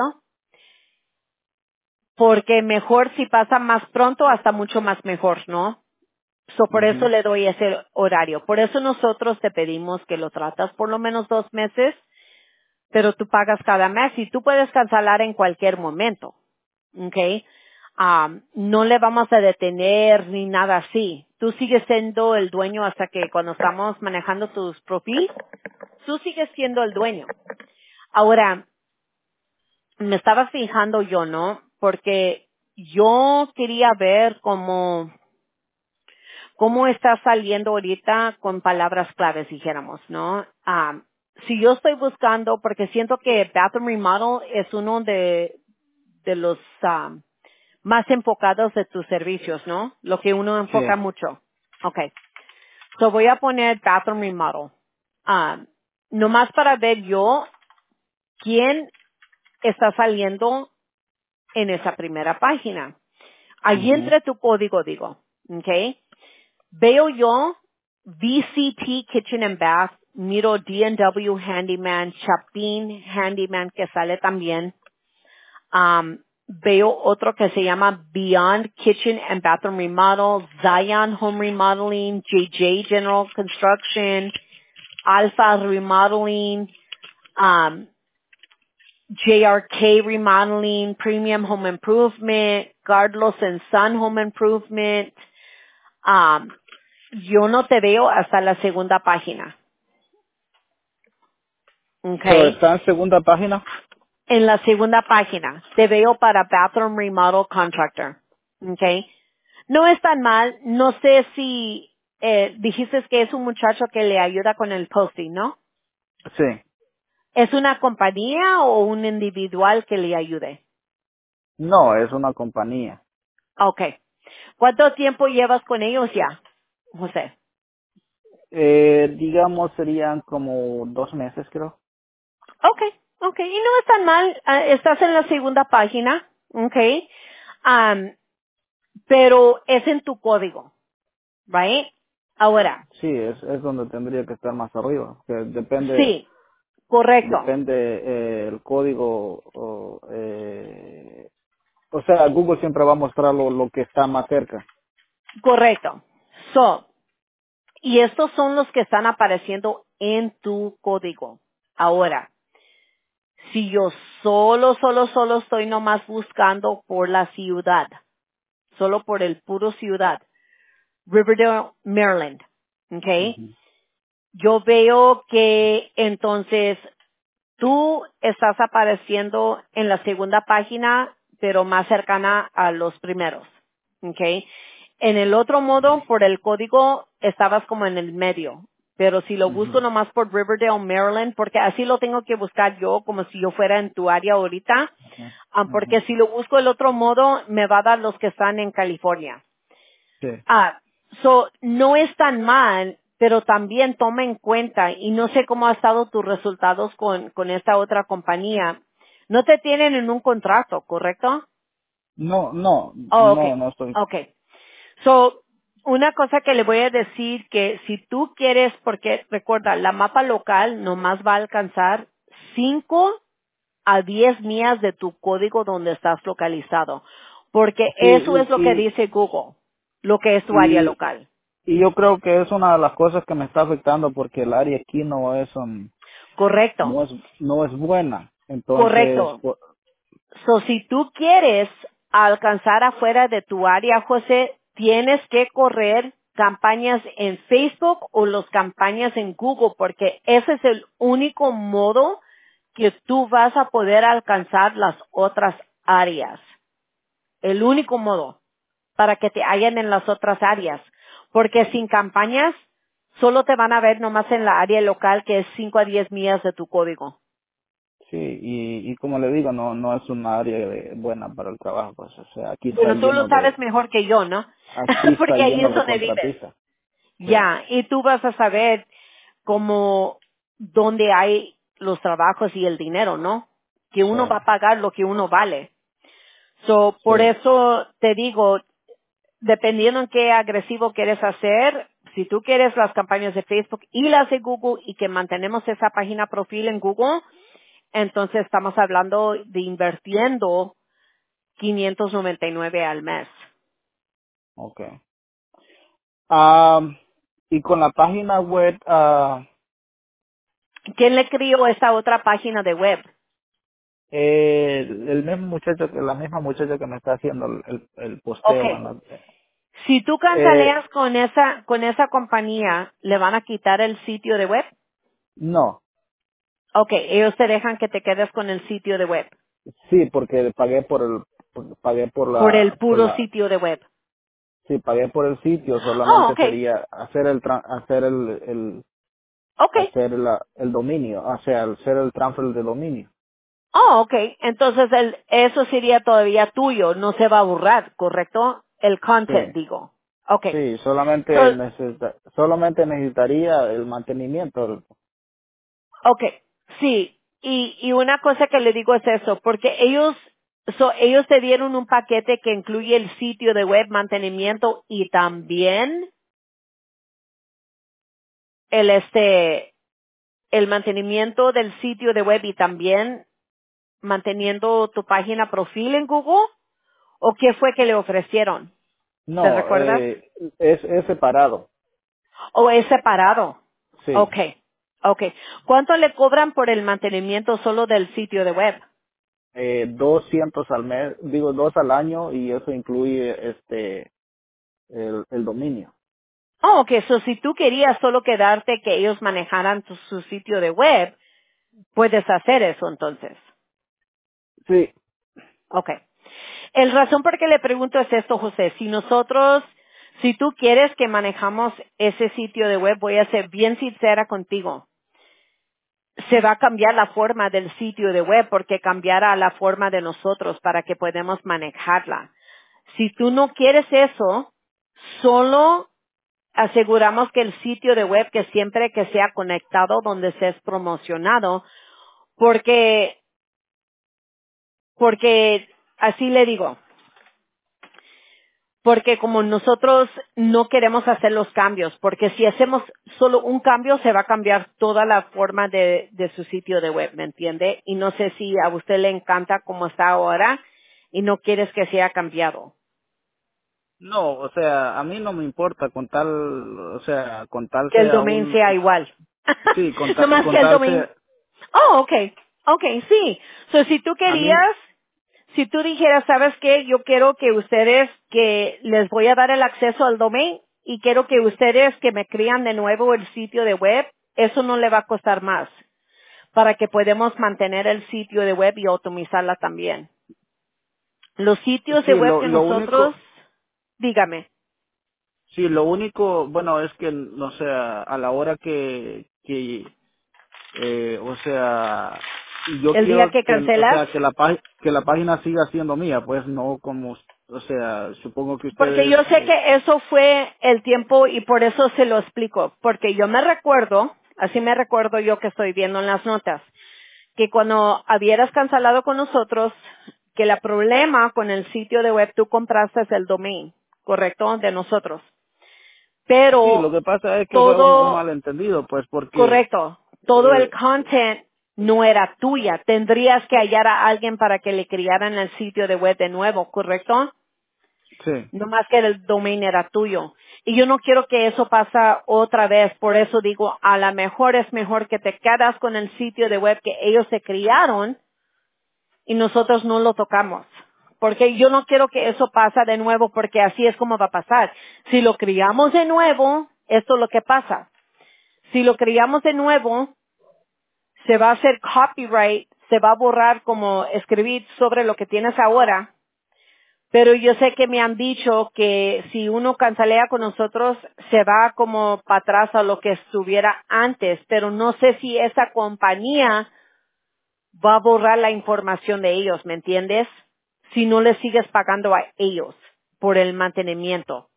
porque mejor si pasa más pronto hasta mucho más mejor, ¿no? So, por eso ujú. le doy ese horario. Por eso nosotros te pedimos que lo tratas por lo menos dos meses, pero tú pagas cada mes y tú puedes cancelar en cualquier momento. ¿Ok? Am, no le vamos a detener ni nada así. Tú sigues siendo el dueño hasta que cuando estamos manejando tus perfiles, tú sigues siendo el dueño. Ahora, me estaba fijando yo, ¿no? Porque yo quería ver cómo, cómo está saliendo ahorita con palabras claves, dijéramos, ¿no? Am, si yo estoy buscando, porque siento que Bathroom Remodel es uno de, de los am, más enfocados de tus servicios, ¿no? Lo que uno Sí. enfoca mucho. Okay. So voy a poner Bathroom Remodel. Ah, nomás para ver yo quién está saliendo en esa primera página. Allí Ujú, entre tu código, digo. Okay. Veo yo V C T Kitchen and Bath, miro D and W Handyman, Chapin Handyman que sale también. Um, veo otro que se llama Beyond Kitchen and Bathroom Remodel, Zion Home Remodeling, J J General Construction, Alpha Remodeling, um, J R K Remodeling, Premium Home Improvement, Carlos and Son Home Improvement. Um, yo no te veo hasta la segunda página. So, Okay. ¿está en segunda página? En la segunda página te veo para Bathroom Remodel Contractor. Okay. No es tan mal. No sé si eh, dijiste que es un muchacho que le ayuda con el posting, ¿no? Sí. ¿Es una compañía o un individual que le ayude? No, es una compañía. Okay. ¿Cuánto tiempo llevas con ellos ya, José? Eh, digamos, serían como dos meses, creo. Okay, okay. Y no es tan mal. Ah, estás en la segunda página. Okay. Am, pero es en tu código, right? Ahora, Sí, es, es donde tendría que estar más arriba. Que depende, sí, correcto. depende eh, el código. O, eh, o sea, Google siempre va a mostrar lo, lo que está más cerca. Correcto. So, y estos son los que están apareciendo en tu código. Ahora, si yo solo, solo, solo estoy nomás buscando por la ciudad, solo por el puro ciudad, Riverdale, Maryland, ¿ok? Ujú, Yo veo que entonces tú estás apareciendo en la segunda página, pero más cercana a los primeros. ¿Ok? En el otro modo, por el código, estabas como en el medio. Pero si lo busco ujú, nomás por Riverdale, Maryland, porque así lo tengo que buscar yo, como si yo fuera en tu área ahorita, ujú, ah, porque ujú. si lo busco el otro modo, me va a dar los que están en California. Sí. Ah, so, no es tan mal, pero también toma en cuenta, y no sé cómo han estado tus resultados con, con esta otra compañía. No te tienen en un contrato, ¿correcto? No, no, Oh, no, okay, no estoy. okay. So, una cosa que le voy a decir que si tú quieres, porque recuerda, la mapa local nomás va a alcanzar cinco a diez millas de tu código donde estás localizado, porque Sí, eso es lo que y, dice Google, lo que es tu y, área y, local. y yo creo que es una de las cosas que me está afectando porque el área aquí no es, um, Correcto, no es, no es buena. Entonces, correcto. pues, So, si tú quieres alcanzar afuera de tu área, José, tienes que correr campañas en Facebook o las campañas en Google, porque ese es el único modo que tú vas a poder alcanzar las otras áreas. El único modo para que te hallen en las otras áreas. Porque sin campañas, solo te van a ver nomás en la área local que es cinco a diez millas de tu código. sí, y, y como le digo, no, no es una área de- buena para el trabajo, pues, o sea, aquí está Bueno, tú lo lleno sabes de, mejor que yo, ¿no? aquí está Porque ahí lleno es de donde vives. contratistas. Sí, Ya, y tú vas a saber cómo, dónde hay los trabajos y el dinero, ¿no? que Sí, uno va a pagar lo que uno vale. So, por sí, eso te digo, dependiendo en qué agresivo quieres hacer, si tú quieres las campañas de Facebook y las de Google y que mantenemos esa página profil en Google, entonces estamos hablando de invirtiendo quinientos noventa y nueve al mes. okay. Um, y con la página web, ah, ¿Quién le crió esta otra página de web? eh, el, el mismo muchacho, que la misma muchacha que me está haciendo el, el, el posteo en Okay. la, Si tú eh, canceleas con esa, con esa compañía, ¿le van a quitar el sitio de web? no, Okay, ellos te dejan que te quedes con el sitio de web. sí, porque pagué por el, por- pagué por Por el la, por puro la, sitio de web. sí, pagué por el sitio, Oh, solamente okay. sería hacer el, tra- hacer el, el, Okay. hacer la, el dominio, o sea, hacer el transfer de dominio. Oh, okay. Entonces el, eso sería todavía tuyo, no se va a borrar, ¿correcto? El Sí, content, digo. Okay. sí, solamente So, necesita, solamente necesitaría el mantenimiento. okay. Sí. Y, y una cosa que le digo es eso, porque ellos, so, ellos te dieron un paquete que incluye el sitio de web, mantenimiento y también el este, el mantenimiento del sitio de web y también manteniendo tu página profil en Google. ¿O qué fue que le ofrecieron? ¿Te No, recuerdas? eh, es, es separado, ¿O es separado? sí, Okay, okay. ¿Cuánto le cobran por el mantenimiento solo del sitio de web? eh, doscientos al mes, digo dos al año y eso incluye este, el, el dominio. Oh, okay. So, si tú querías solo quedarte que ellos manejaran tu- su sitio de web, puedes hacer eso entonces. Sí, Okay. El razón por qué le pregunto es esto, José. Si nosotros, si tú quieres que manejamos ese sitio de web, voy a ser bien sincera contigo. Se va a cambiar la forma del sitio de web porque cambiará la forma de nosotros para que podamos manejarla. Si tú no quieres eso, solo aseguramos que el sitio de web que siempre que sea conectado donde se es promocionado, porque, porque así le digo, porque como nosotros no queremos hacer los cambios, porque si hacemos solo un cambio se va a cambiar toda la forma de, de su sitio de web, ¿me entiende? Y no sé si a usted le encanta como está ahora y no quieres que sea cambiado, no, o sea, a mí no me importa con tal, o sea, con tal que el sea domain sea un, igual. sí, con No tal, más con que el tal domain. sea, Oh, okay, okay, sí. So, si tú a mí, querías, si tú dijeras, ¿sabes qué? Yo quiero que ustedes, que les voy a dar el acceso al domain y quiero que ustedes que me crean de nuevo el sitio de web, eso no le va a costar más para que podamos mantener el sitio de web y optimizarla también. Los sitios de sí, web lo, que lo nosotros, único, dígame, sí, lo único, bueno, es que, no sé, a la hora que, que, eh, o sea, yo el día quiero que que, o cancelas, sea, que la pá- que la página siga siendo mía, pues no como, o sea, supongo que porque ustedes, yo sé eh, que eso fue el tiempo y por eso se lo explico, porque yo me recuerdo, así me recuerdo yo que estoy viendo en las notas, que cuando habieras cancelado con nosotros, que el problema con el sitio de web tú compraste el domain, ¿correcto? De nosotros. sí, lo Pero que pasa es que fue un, un todo, malentendido, pues porque, correcto, todo el eh, content no era tuya. Tendrías que hallar a alguien para que le criaran el sitio de web de nuevo, ¿correcto? sí, No más que el domain era tuyo. Y yo no quiero que eso pasa otra vez. Por eso digo, a lo mejor es mejor que te quedas con el sitio de web que ellos se criaron y nosotros no lo tocamos. Porque yo no quiero que eso pase de nuevo porque así es como va a pasar. Si lo criamos de nuevo, esto es lo que pasa. Si lo criamos de nuevo, se va a hacer copyright, se va a borrar como escribir sobre lo que tienes ahora. Pero yo sé que me han dicho que si uno cancelea con nosotros, se va como para atrás a lo que estuviera antes. Pero no sé si esa compañía va a borrar la información de ellos, ¿me entiendes? Si no le sigues pagando a ellos por el mantenimiento.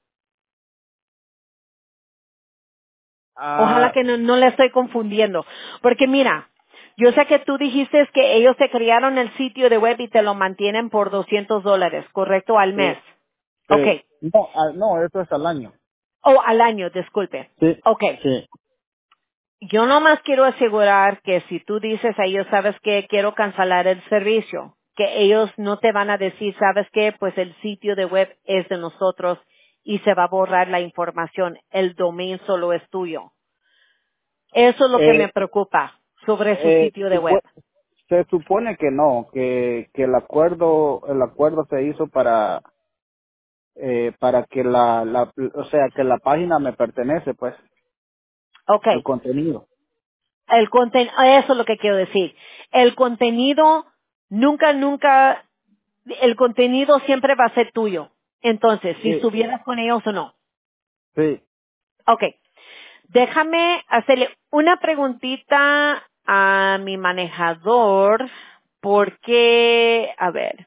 Ojalá ah, que no, no le estoy confundiendo. Porque mira, Yo sé que tú dijiste que ellos te crearon el sitio de web y te lo mantienen por doscientos dólares, ¿correcto? Al mes. Sí, Okay. sí. No, ah, no, eso es al año. O al año, disculpe. Sí, Okay. sí. Yo nomás quiero asegurar que si tú dices a ellos, ¿sabes qué? Quiero cancelar el servicio. Que ellos no te van a decir, ¿sabes qué? Pues el sitio de web es de nosotros y se va a borrar la información. El domain solo es tuyo. Eso es lo que me Eh, preocupa sobre su eh, sitio de web. supo- se supone que no, que, que el acuerdo, el acuerdo se hizo para, eh, para que la, la, o sea, que la página me pertenece, pues, el Okay. contenido. El conten eso es lo que quiero decir. El contenido nunca, nunca, el contenido siempre va a ser tuyo. Entonces, si Sí, estuvieras con ellos o no. sí. Okay. Déjame hacerle una preguntita a mi manejador porque, a ver,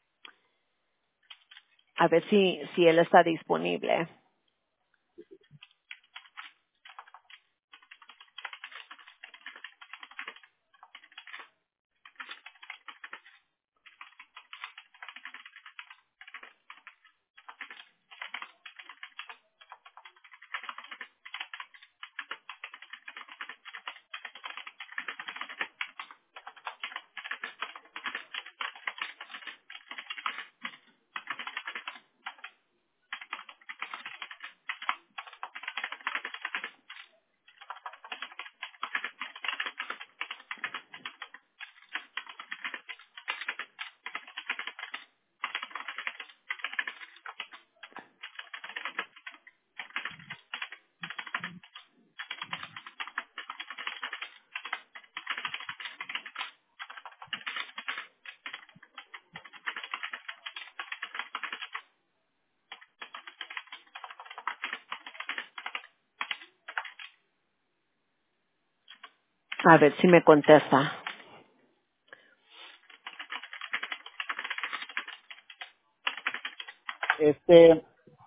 a ver si, si él está disponible. A ver si me contesta. Este,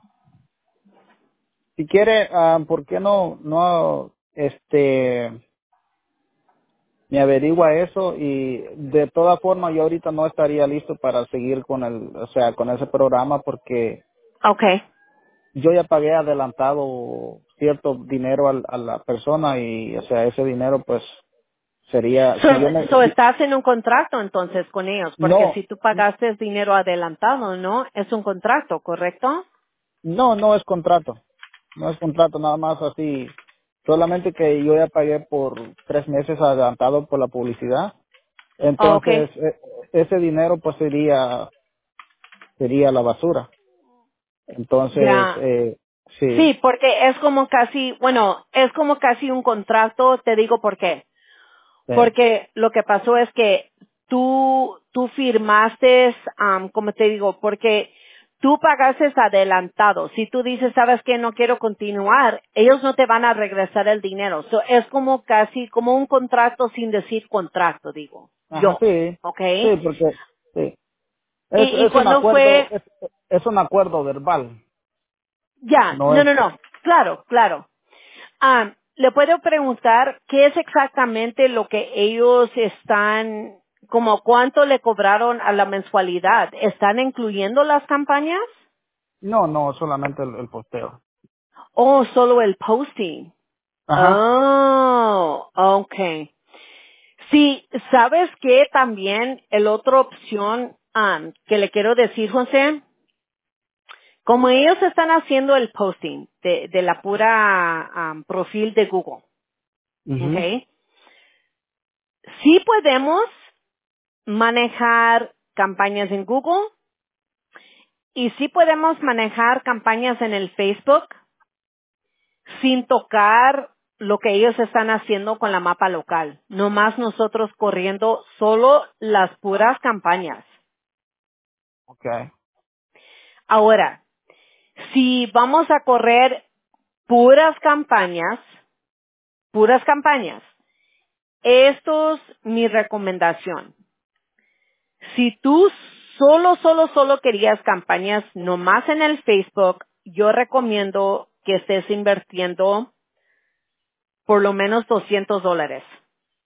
si quiere, ah, ¿por qué no, no, este, me averigua eso? Y de todas formas yo ahorita no estaría listo para seguir con el, o sea, con ese programa porque Okay. yo ya pagué adelantado cierto dinero al- a la persona y, o sea, ese dinero pues sería, So, si yo me, so si- estás en un contrato entonces con ellos, porque no, si tú pagaste dinero adelantado, ¿no? Es un contrato, ¿correcto? no, no es contrato, no es contrato, nada más así, solamente que yo ya pagué por tres meses adelantado por la publicidad, Oh, entonces okay. e- ese dinero pues sería, sería la basura, entonces, Ya. eh, sí, Sí, porque es como casi, bueno, es como casi un contrato, te digo por qué. sí, Porque lo que pasó es que tú, tú firmaste, am, como te digo, porque tú pagaste adelantado. Si tú dices, sabes que no quiero continuar, ellos no te van a regresar el dinero. So, es como casi, como un contrato sin decir contrato, digo. ajá, Yo. sí, ¿Ok? sí, porque, sí. Y, Es, y es un cuando acuerdo, fue, es, es un acuerdo verbal, ya, no no, es, no, no. Claro, claro. Ah, le puedo preguntar qué es exactamente lo que ellos están, como cuánto le cobraron a la mensualidad. ¿Están incluyendo las campañas no, no, solamente el, el posteo. o solo el posting? Ajá. Oh, okay. Sí, ¿sabes qué? También el otra opción ah, que le quiero decir, José, como ellos están haciendo el posting de, de la pura ah, perfil de Google, Mhm. okay, sí podemos manejar campañas en Google y sí podemos manejar campañas en el Facebook sin tocar lo que ellos están haciendo con la mapa local. Nomás nosotros corriendo solo las puras campañas. Okay. Ahora, si vamos a correr puras campañas, puras campañas, esto es mi recomendación. Si tú solo, solo, solo querías campañas nomás en el Facebook, yo recomiendo que estés invirtiendo por lo menos doscientos dólares.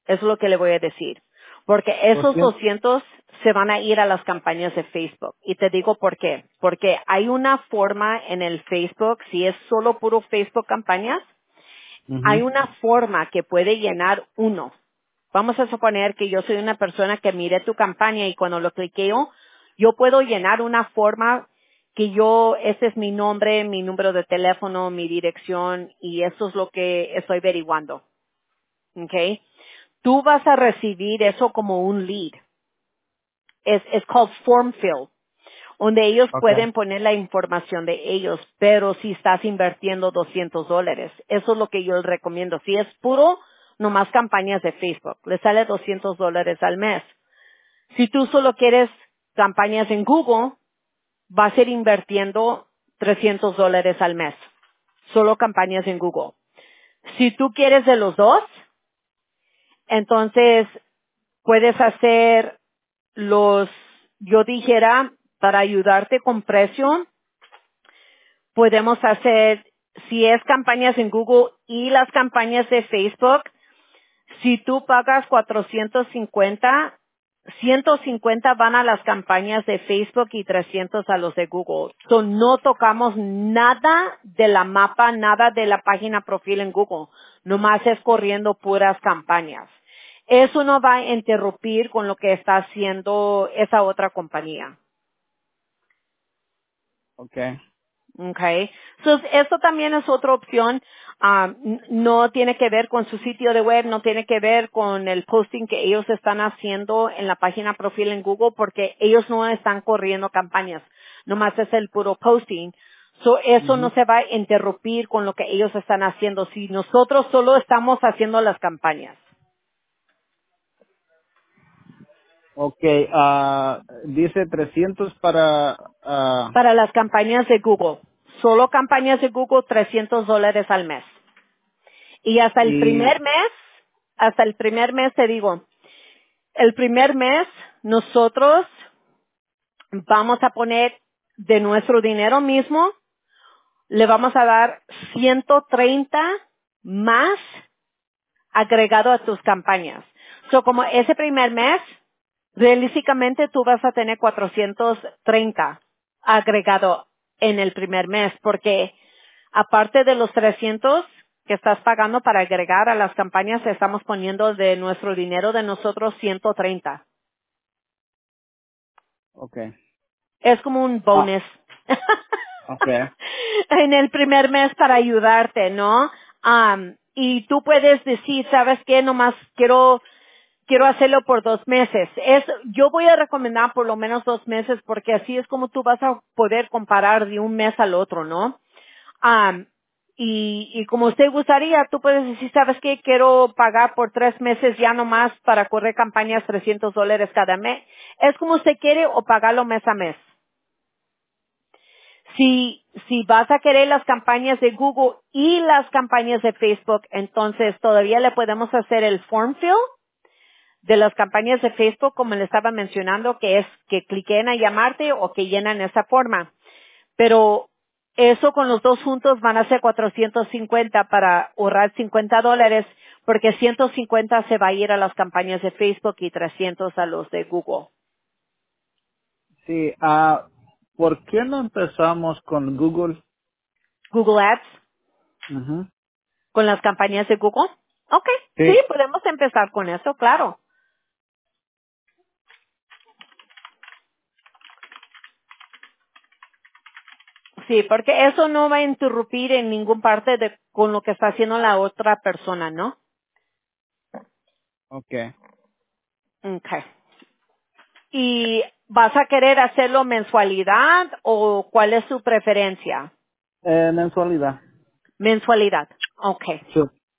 Eso es lo que le voy a decir. Porque esos doscientos. doscientos se van a ir a las campañas de Facebook. Y te digo por qué. Porque hay una forma en el Facebook, si es solo puro Facebook campañas, hay Ujú. una forma que puede llenar uno. Vamos a suponer que yo soy una persona que mire tu campaña y cuando lo cliqueo, yo puedo llenar una forma que yo, ese es mi nombre, mi número de teléfono, mi dirección y eso es lo que estoy averiguando. ¿Ok? Tú vas a recibir eso como un lead. Es, es called form fill, donde ellos Okay. pueden poner la información de ellos, pero si estás invirtiendo doscientos dólares, eso es lo que yo les recomiendo. Si es puro, nomás campañas de Facebook, le sale doscientos dólares al mes. Si tú solo quieres campañas en Google, vas a ir invirtiendo trescientos dólares al mes. Solo campañas en Google. Si tú quieres de los dos, entonces puedes hacer los, yo dijera, para ayudarte con precio, podemos hacer, si es campañas en Google y las campañas de Facebook, si tú pagas cuatrocientos cincuenta, ciento cincuenta van a las campañas de Facebook y trescientos a los de Google. So, no tocamos nada de la mapa, nada de la página profil en Google. Nomás es corriendo puras campañas. Eso no va a interrumpir con lo que está haciendo esa otra compañía. Okay. Okay. So, esto también es otra opción. Ah, n- no tiene que ver con su sitio de web, no tiene que ver con el posting que ellos están haciendo en la página profil en Google porque ellos no están corriendo campañas. Nomás es el puro posting. So, eso no Ujú. se va a interrumpir con lo que ellos están haciendo si nosotros solo estamos haciendo las campañas. Okay. ah, dice trescientos para, ah, Para las campañas de Google. Solo campañas de Google, trescientos dólares al mes. Y hasta el y, primer mes, hasta el primer mes te digo, el primer mes nosotros vamos a poner de nuestro dinero mismo, le vamos a dar ciento treinta más agregado a tus campañas. So, como ese primer mes, realísticamente tú vas a tener cuatrocientos treinta agregado en el primer mes, porque aparte de los trescientos que estás pagando para agregar a las campañas, estamos poniendo de nuestro dinero de nosotros ciento treinta. okay. Es como un Ah, bonus okay. en el primer mes para ayudarte, ¿no? Am, y tú puedes decir, ¿sabes qué? Nomás quiero quiero hacerlo por dos meses. Es, yo voy a recomendar por lo menos dos meses porque así es como tú vas a poder comparar de un mes al otro, ¿no? Am, y, y como usted gustaría, tú puedes decir, ¿sabes qué? Quiero pagar por tres meses ya nomás para correr campañas trescientos dólares cada mes. Es como usted quiere o pagarlo mes a mes. Si, si vas a querer las campañas de Google y las campañas de Facebook, entonces todavía le podemos hacer el form fill de las campañas de Facebook, como le estaba mencionando, que es que cliquen a llamarte o que llenan esa forma. Pero eso con los dos juntos van a ser cuatrocientos cincuenta para ahorrar cincuenta dólares, porque ciento cincuenta se va a ir a las campañas de Facebook y trescientos a los de Google. Sí, ah, ¿por qué no empezamos con Google? Google Ads Ujú. con las campañas de Google. Ok, sí, Sí. podemos empezar con eso, claro. Sí, porque eso no va a interrumpir en ningún parte de con lo que está haciendo la otra persona, ¿no? Okay. Okay. ¿Y vas a querer hacerlo mensualidad o cuál es su preferencia? Eh, mensualidad. Mensualidad. Okay. Sí.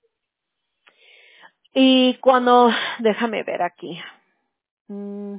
Y cuando, déjame ver aquí. Mm,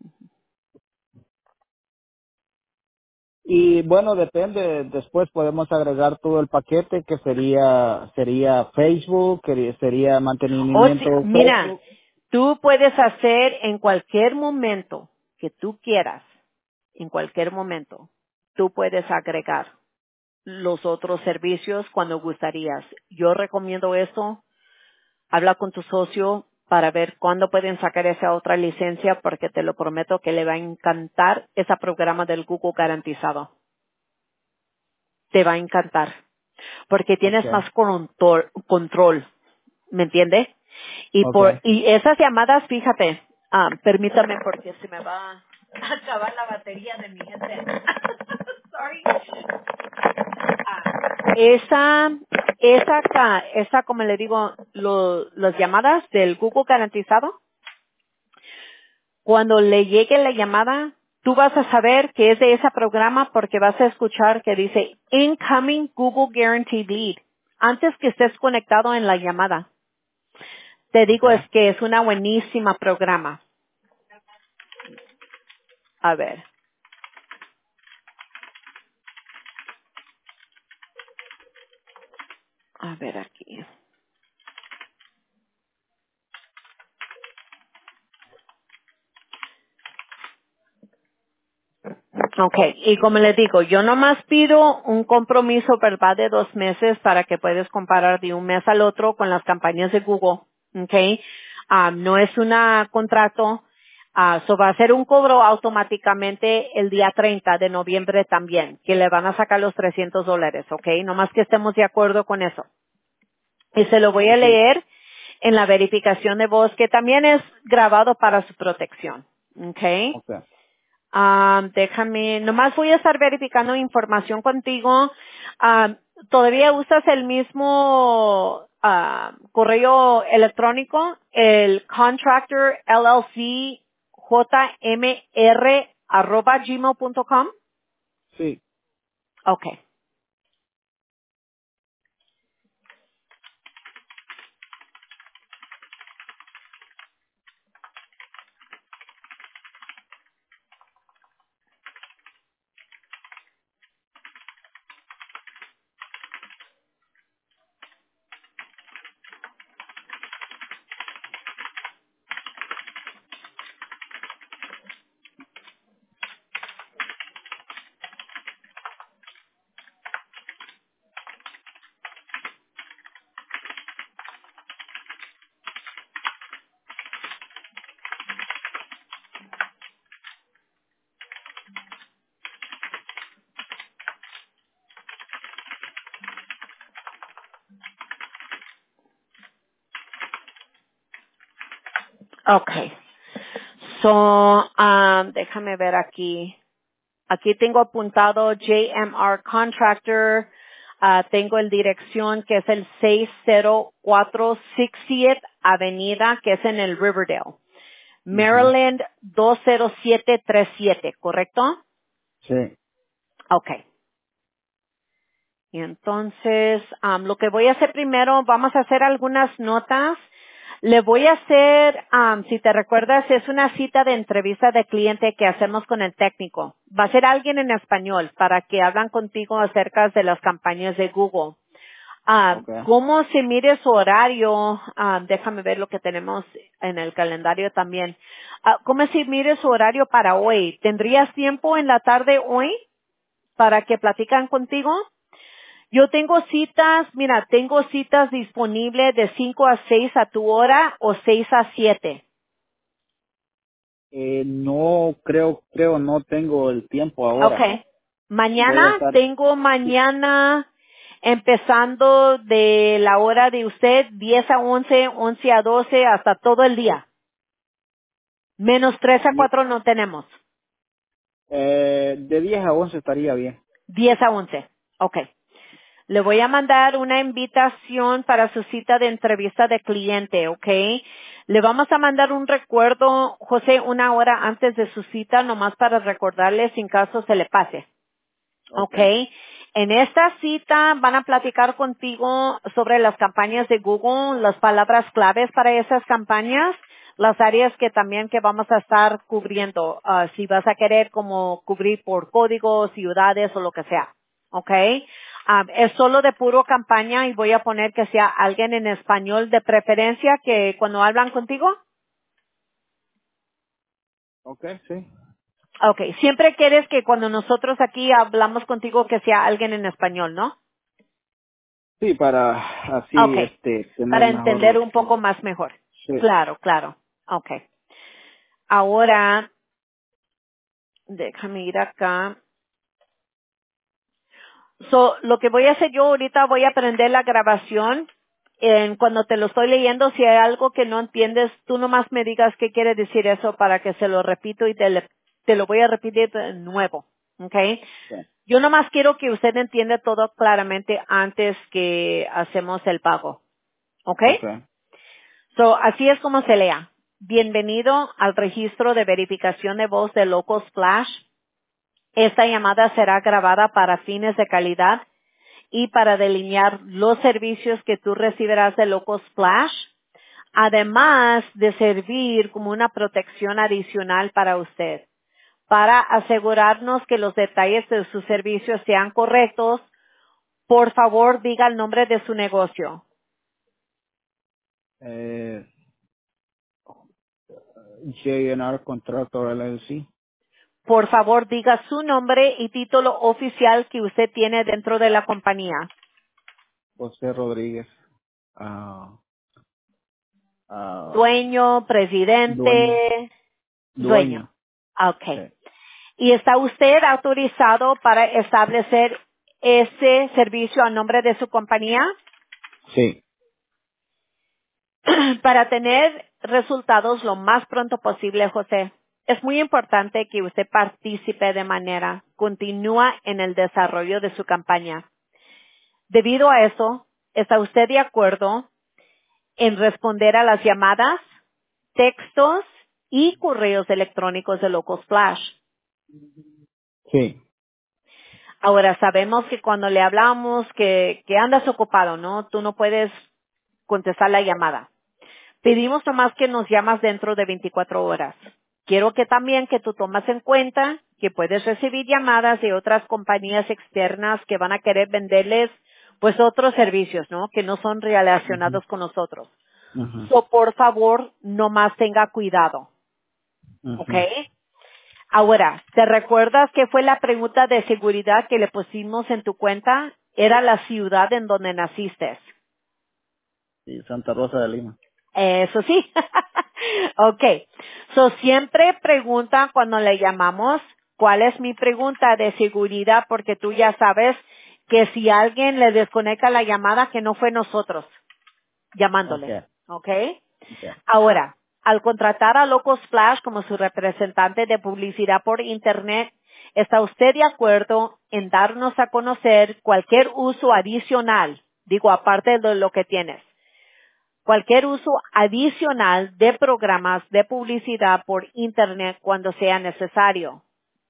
Y bueno, depende, después podemos agregar todo el paquete que sería sería Facebook, que sería O mantenimiento si- mira, Facebook. tú puedes hacer en cualquier momento que tú quieras, en cualquier momento, tú puedes agregar los otros servicios cuando gustarías. Yo recomiendo eso. Habla con tu socio para ver cuándo pueden sacar esa otra licencia, porque te lo prometo que le va a encantar ese programa del Google garantizado. Te va a encantar, porque tienes Okay. más control, control, ¿me entiendes? Y por Okay. y esas llamadas, fíjate, ah, permítame porque se me va a acabar la batería de mi headset. Sorry. Ah, esa, esa, ca- esa, como le digo, lo, las llamadas del Google garantizado, cuando le llegue la llamada, tú vas a saber que es de ese programa porque vas a escuchar que dice Incoming Google Guaranteed Lead antes que estés conectado en la llamada. Te digo Okay. es que es una buenísima programa. A ver, a ver aquí. Okay, y como les digo, yo nomás pido un compromiso verbal de dos meses para que puedas comparar de un mes al otro con las campañas de Google. Okay, Ah, no es un contrato, ah, so va a ser un cobro automáticamente el día treinta de noviembre también, que le van a sacar los trescientos dólares, okay, nomás que estemos de acuerdo con eso. Y se lo voy a Sí. leer en la verificación de voz, que también es grabado para su protección. Okay. Okay. Ah, déjame, nomás voy a estar verificando información contigo. Ah, ¿Todavía usas el mismo ah, correo electrónico, el contractor L L C J M R arroba gmail punto com? Sí. Okay. Okay. So, ah, déjame ver aquí. Aquí tengo apuntado J M R Contractor, ah, tengo el dirección que es el seis cero cuatro sixtieth Avenida, que es en el Riverdale, Mhm. Maryland dos cero siete tres siete, ¿correcto? Sí. Okay. Y entonces, am, lo que voy a hacer primero, vamos a hacer algunas notas. Le voy a hacer, am, si te recuerdas, es una cita de entrevista de cliente que hacemos con el técnico. Va a ser alguien en español para que hablan contigo acerca de las campañas de Google. Ah, Okay. ¿Cómo se mide su horario? Ah, déjame ver lo que tenemos en el calendario también. Ah, ¿Cómo se mide su horario para hoy? ¿Tendrías tiempo en la tarde hoy para que platican contigo? Yo tengo citas, mira, tengo citas disponibles de cinco a seis a tu hora o seis a siete. Eh, no creo, creo no tengo el tiempo ahora. Okay. Voy a Mañana estar. tengo Sí. mañana empezando de la hora de usted diez a once, once a doce, hasta todo el día. Menos tres a Y, cuatro no tenemos. eh, de diez a once estaría bien. Diez a once. Okay. Le voy a mandar una invitación para su cita de entrevista de cliente, ¿ok? Le vamos a mandar un recuerdo, José, una hora antes de su cita, nomás para recordarle sin caso se le pase, ¿ok? Okay. En esta cita van a platicar contigo sobre las campañas de Google, las palabras claves para esas campañas, las áreas que también que vamos a estar cubriendo, ah, si vas a querer como cubrir por códigos, ciudades o lo que sea, ¿ok? Ah, es solo de puro campaña y voy a poner que sea alguien en español de preferencia que cuando hablan contigo. Okay, sí. Okay, siempre quieres que cuando nosotros aquí hablamos contigo que sea alguien en español, ¿no? Sí, para así Okay, este tener para mejor entender lo un que. poco más mejor. Sí. Claro, claro. Okay. Ahora, déjame ir acá. So, lo que voy a hacer yo ahorita, voy a prender la grabación. En, cuando te lo estoy leyendo, si hay algo que no entiendes, tú nomás me digas qué quiere decir eso para que se lo repito y te, le- te lo voy a repetir de nuevo. ¿Okay? Sí. Yo nomás quiero que usted entienda todo claramente antes que hacemos el pago. ¿Okay? Okay. So, así es como se lea. Bienvenido al registro de verificación de voz de Local Splash. Esta llamada será grabada para fines de calidad y para delinear los servicios que tú recibirás de Local Splash, además de servir como una protección adicional para usted. Para asegurarnos que los detalles de sus servicios sean correctos, por favor diga el nombre de su negocio. Eh, J N R Contractor L L C. Por favor diga su nombre y título oficial que usted tiene dentro de la compañía. José Rodríguez. Ah, ah, Dueño, dueño. presidente, dueño. Dueño. Sí. Okay. ¿Y está usted autorizado para establecer ese servicio a nombre de su compañía? Sí. Para tener resultados lo más pronto posible, José, es muy importante que usted participe de manera continua en el desarrollo de su campaña. Debido a eso, ¿está usted de acuerdo en responder a las llamadas, textos y correos electrónicos de Local Splash? Sí. Ahora, sabemos que cuando le hablamos que, que andas ocupado, ¿no? Tú no puedes contestar la llamada. Pedimos nomás que nos llamas dentro de veinticuatro horas. Quiero que también que tú tomas en cuenta que puedes recibir llamadas de otras compañías externas que van a querer venderles pues otros servicios, ¿no? Que no son Ujú. relacionados con nosotros. Ujú. So, por favor, nomás tenga cuidado. ¿Ok? Ujú. Ahora, ¿te recuerdas qué fue la pregunta de seguridad que le pusimos en tu cuenta? Era la ciudad en donde naciste. Sí, Santa Rosa de Lima. Eso sí. Okay. So, siempre pregunta cuando le llamamos, ¿cuál es mi pregunta de seguridad? Porque tú ya sabes que si alguien le desconecta la llamada, que no fue nosotros llamándole. Okay. Okay. Okay. Ahora, al contratar a Local Splash como su representante de publicidad por Internet, ¿está usted de acuerdo en darnos a conocer cualquier uso adicional? Digo, aparte de lo que tienes. Cualquier uso adicional de programas de publicidad por Internet cuando sea necesario.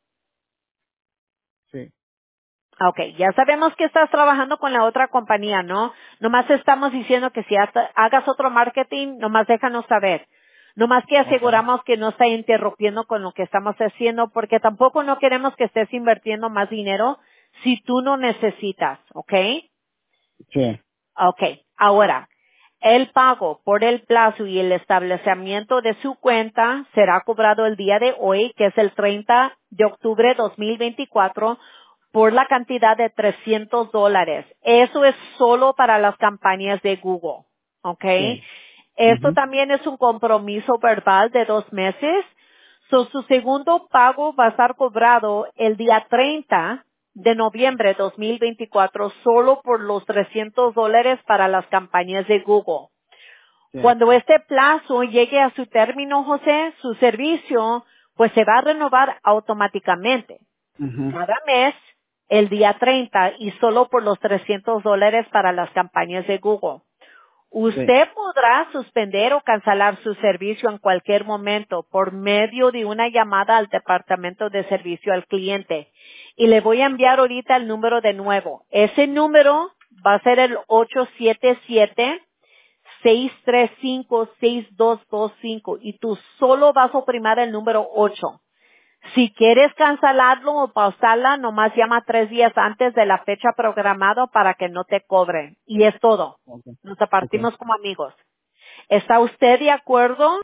Sí. Ok, ya sabemos que estás trabajando con la otra compañía, ¿no? Nomás estamos diciendo que si hasta- hagas otro marketing, nomás déjanos saber. Nomás que Okay. aseguramos que no está interrumpiendo con lo que estamos haciendo, porque tampoco no queremos que estés invirtiendo más dinero si tú no necesitas, ¿ok? Sí. Ok, ahora, el pago por el plazo y el establecimiento de su cuenta será cobrado el día de hoy, que es el treinta de octubre de dos mil veinticuatro, por la cantidad de trescientos dólares. Eso es solo para las campañas de Google, ¿ok? Sí. Esto Ujú. también es un compromiso verbal de dos meses. So, su segundo pago va a estar cobrado el día treinta de noviembre de dos mil veinticuatro solo por los trescientos dólares para las campañas de Google. Sí. Cuando este plazo llegue a su término, José, su servicio pues se va a renovar automáticamente Ujú. cada mes el día treinta y solo por los trescientos dólares para las campañas de Google. Sí. Usted podrá suspender o cancelar su servicio en cualquier momento por medio de una llamada al departamento de servicio al cliente. Y le voy a enviar ahorita el número de nuevo. Ese número va a ser el ocho siete siete, seis tres cinco, seis dos dos cinco y tú solo vas a oprimir el número ocho. Si quieres cancelarlo o pausarla, nomás llama tres días antes de la fecha programada para que no te cobren. Y es todo. Okay. Nos Okay. apartimos como amigos. ¿Está usted de acuerdo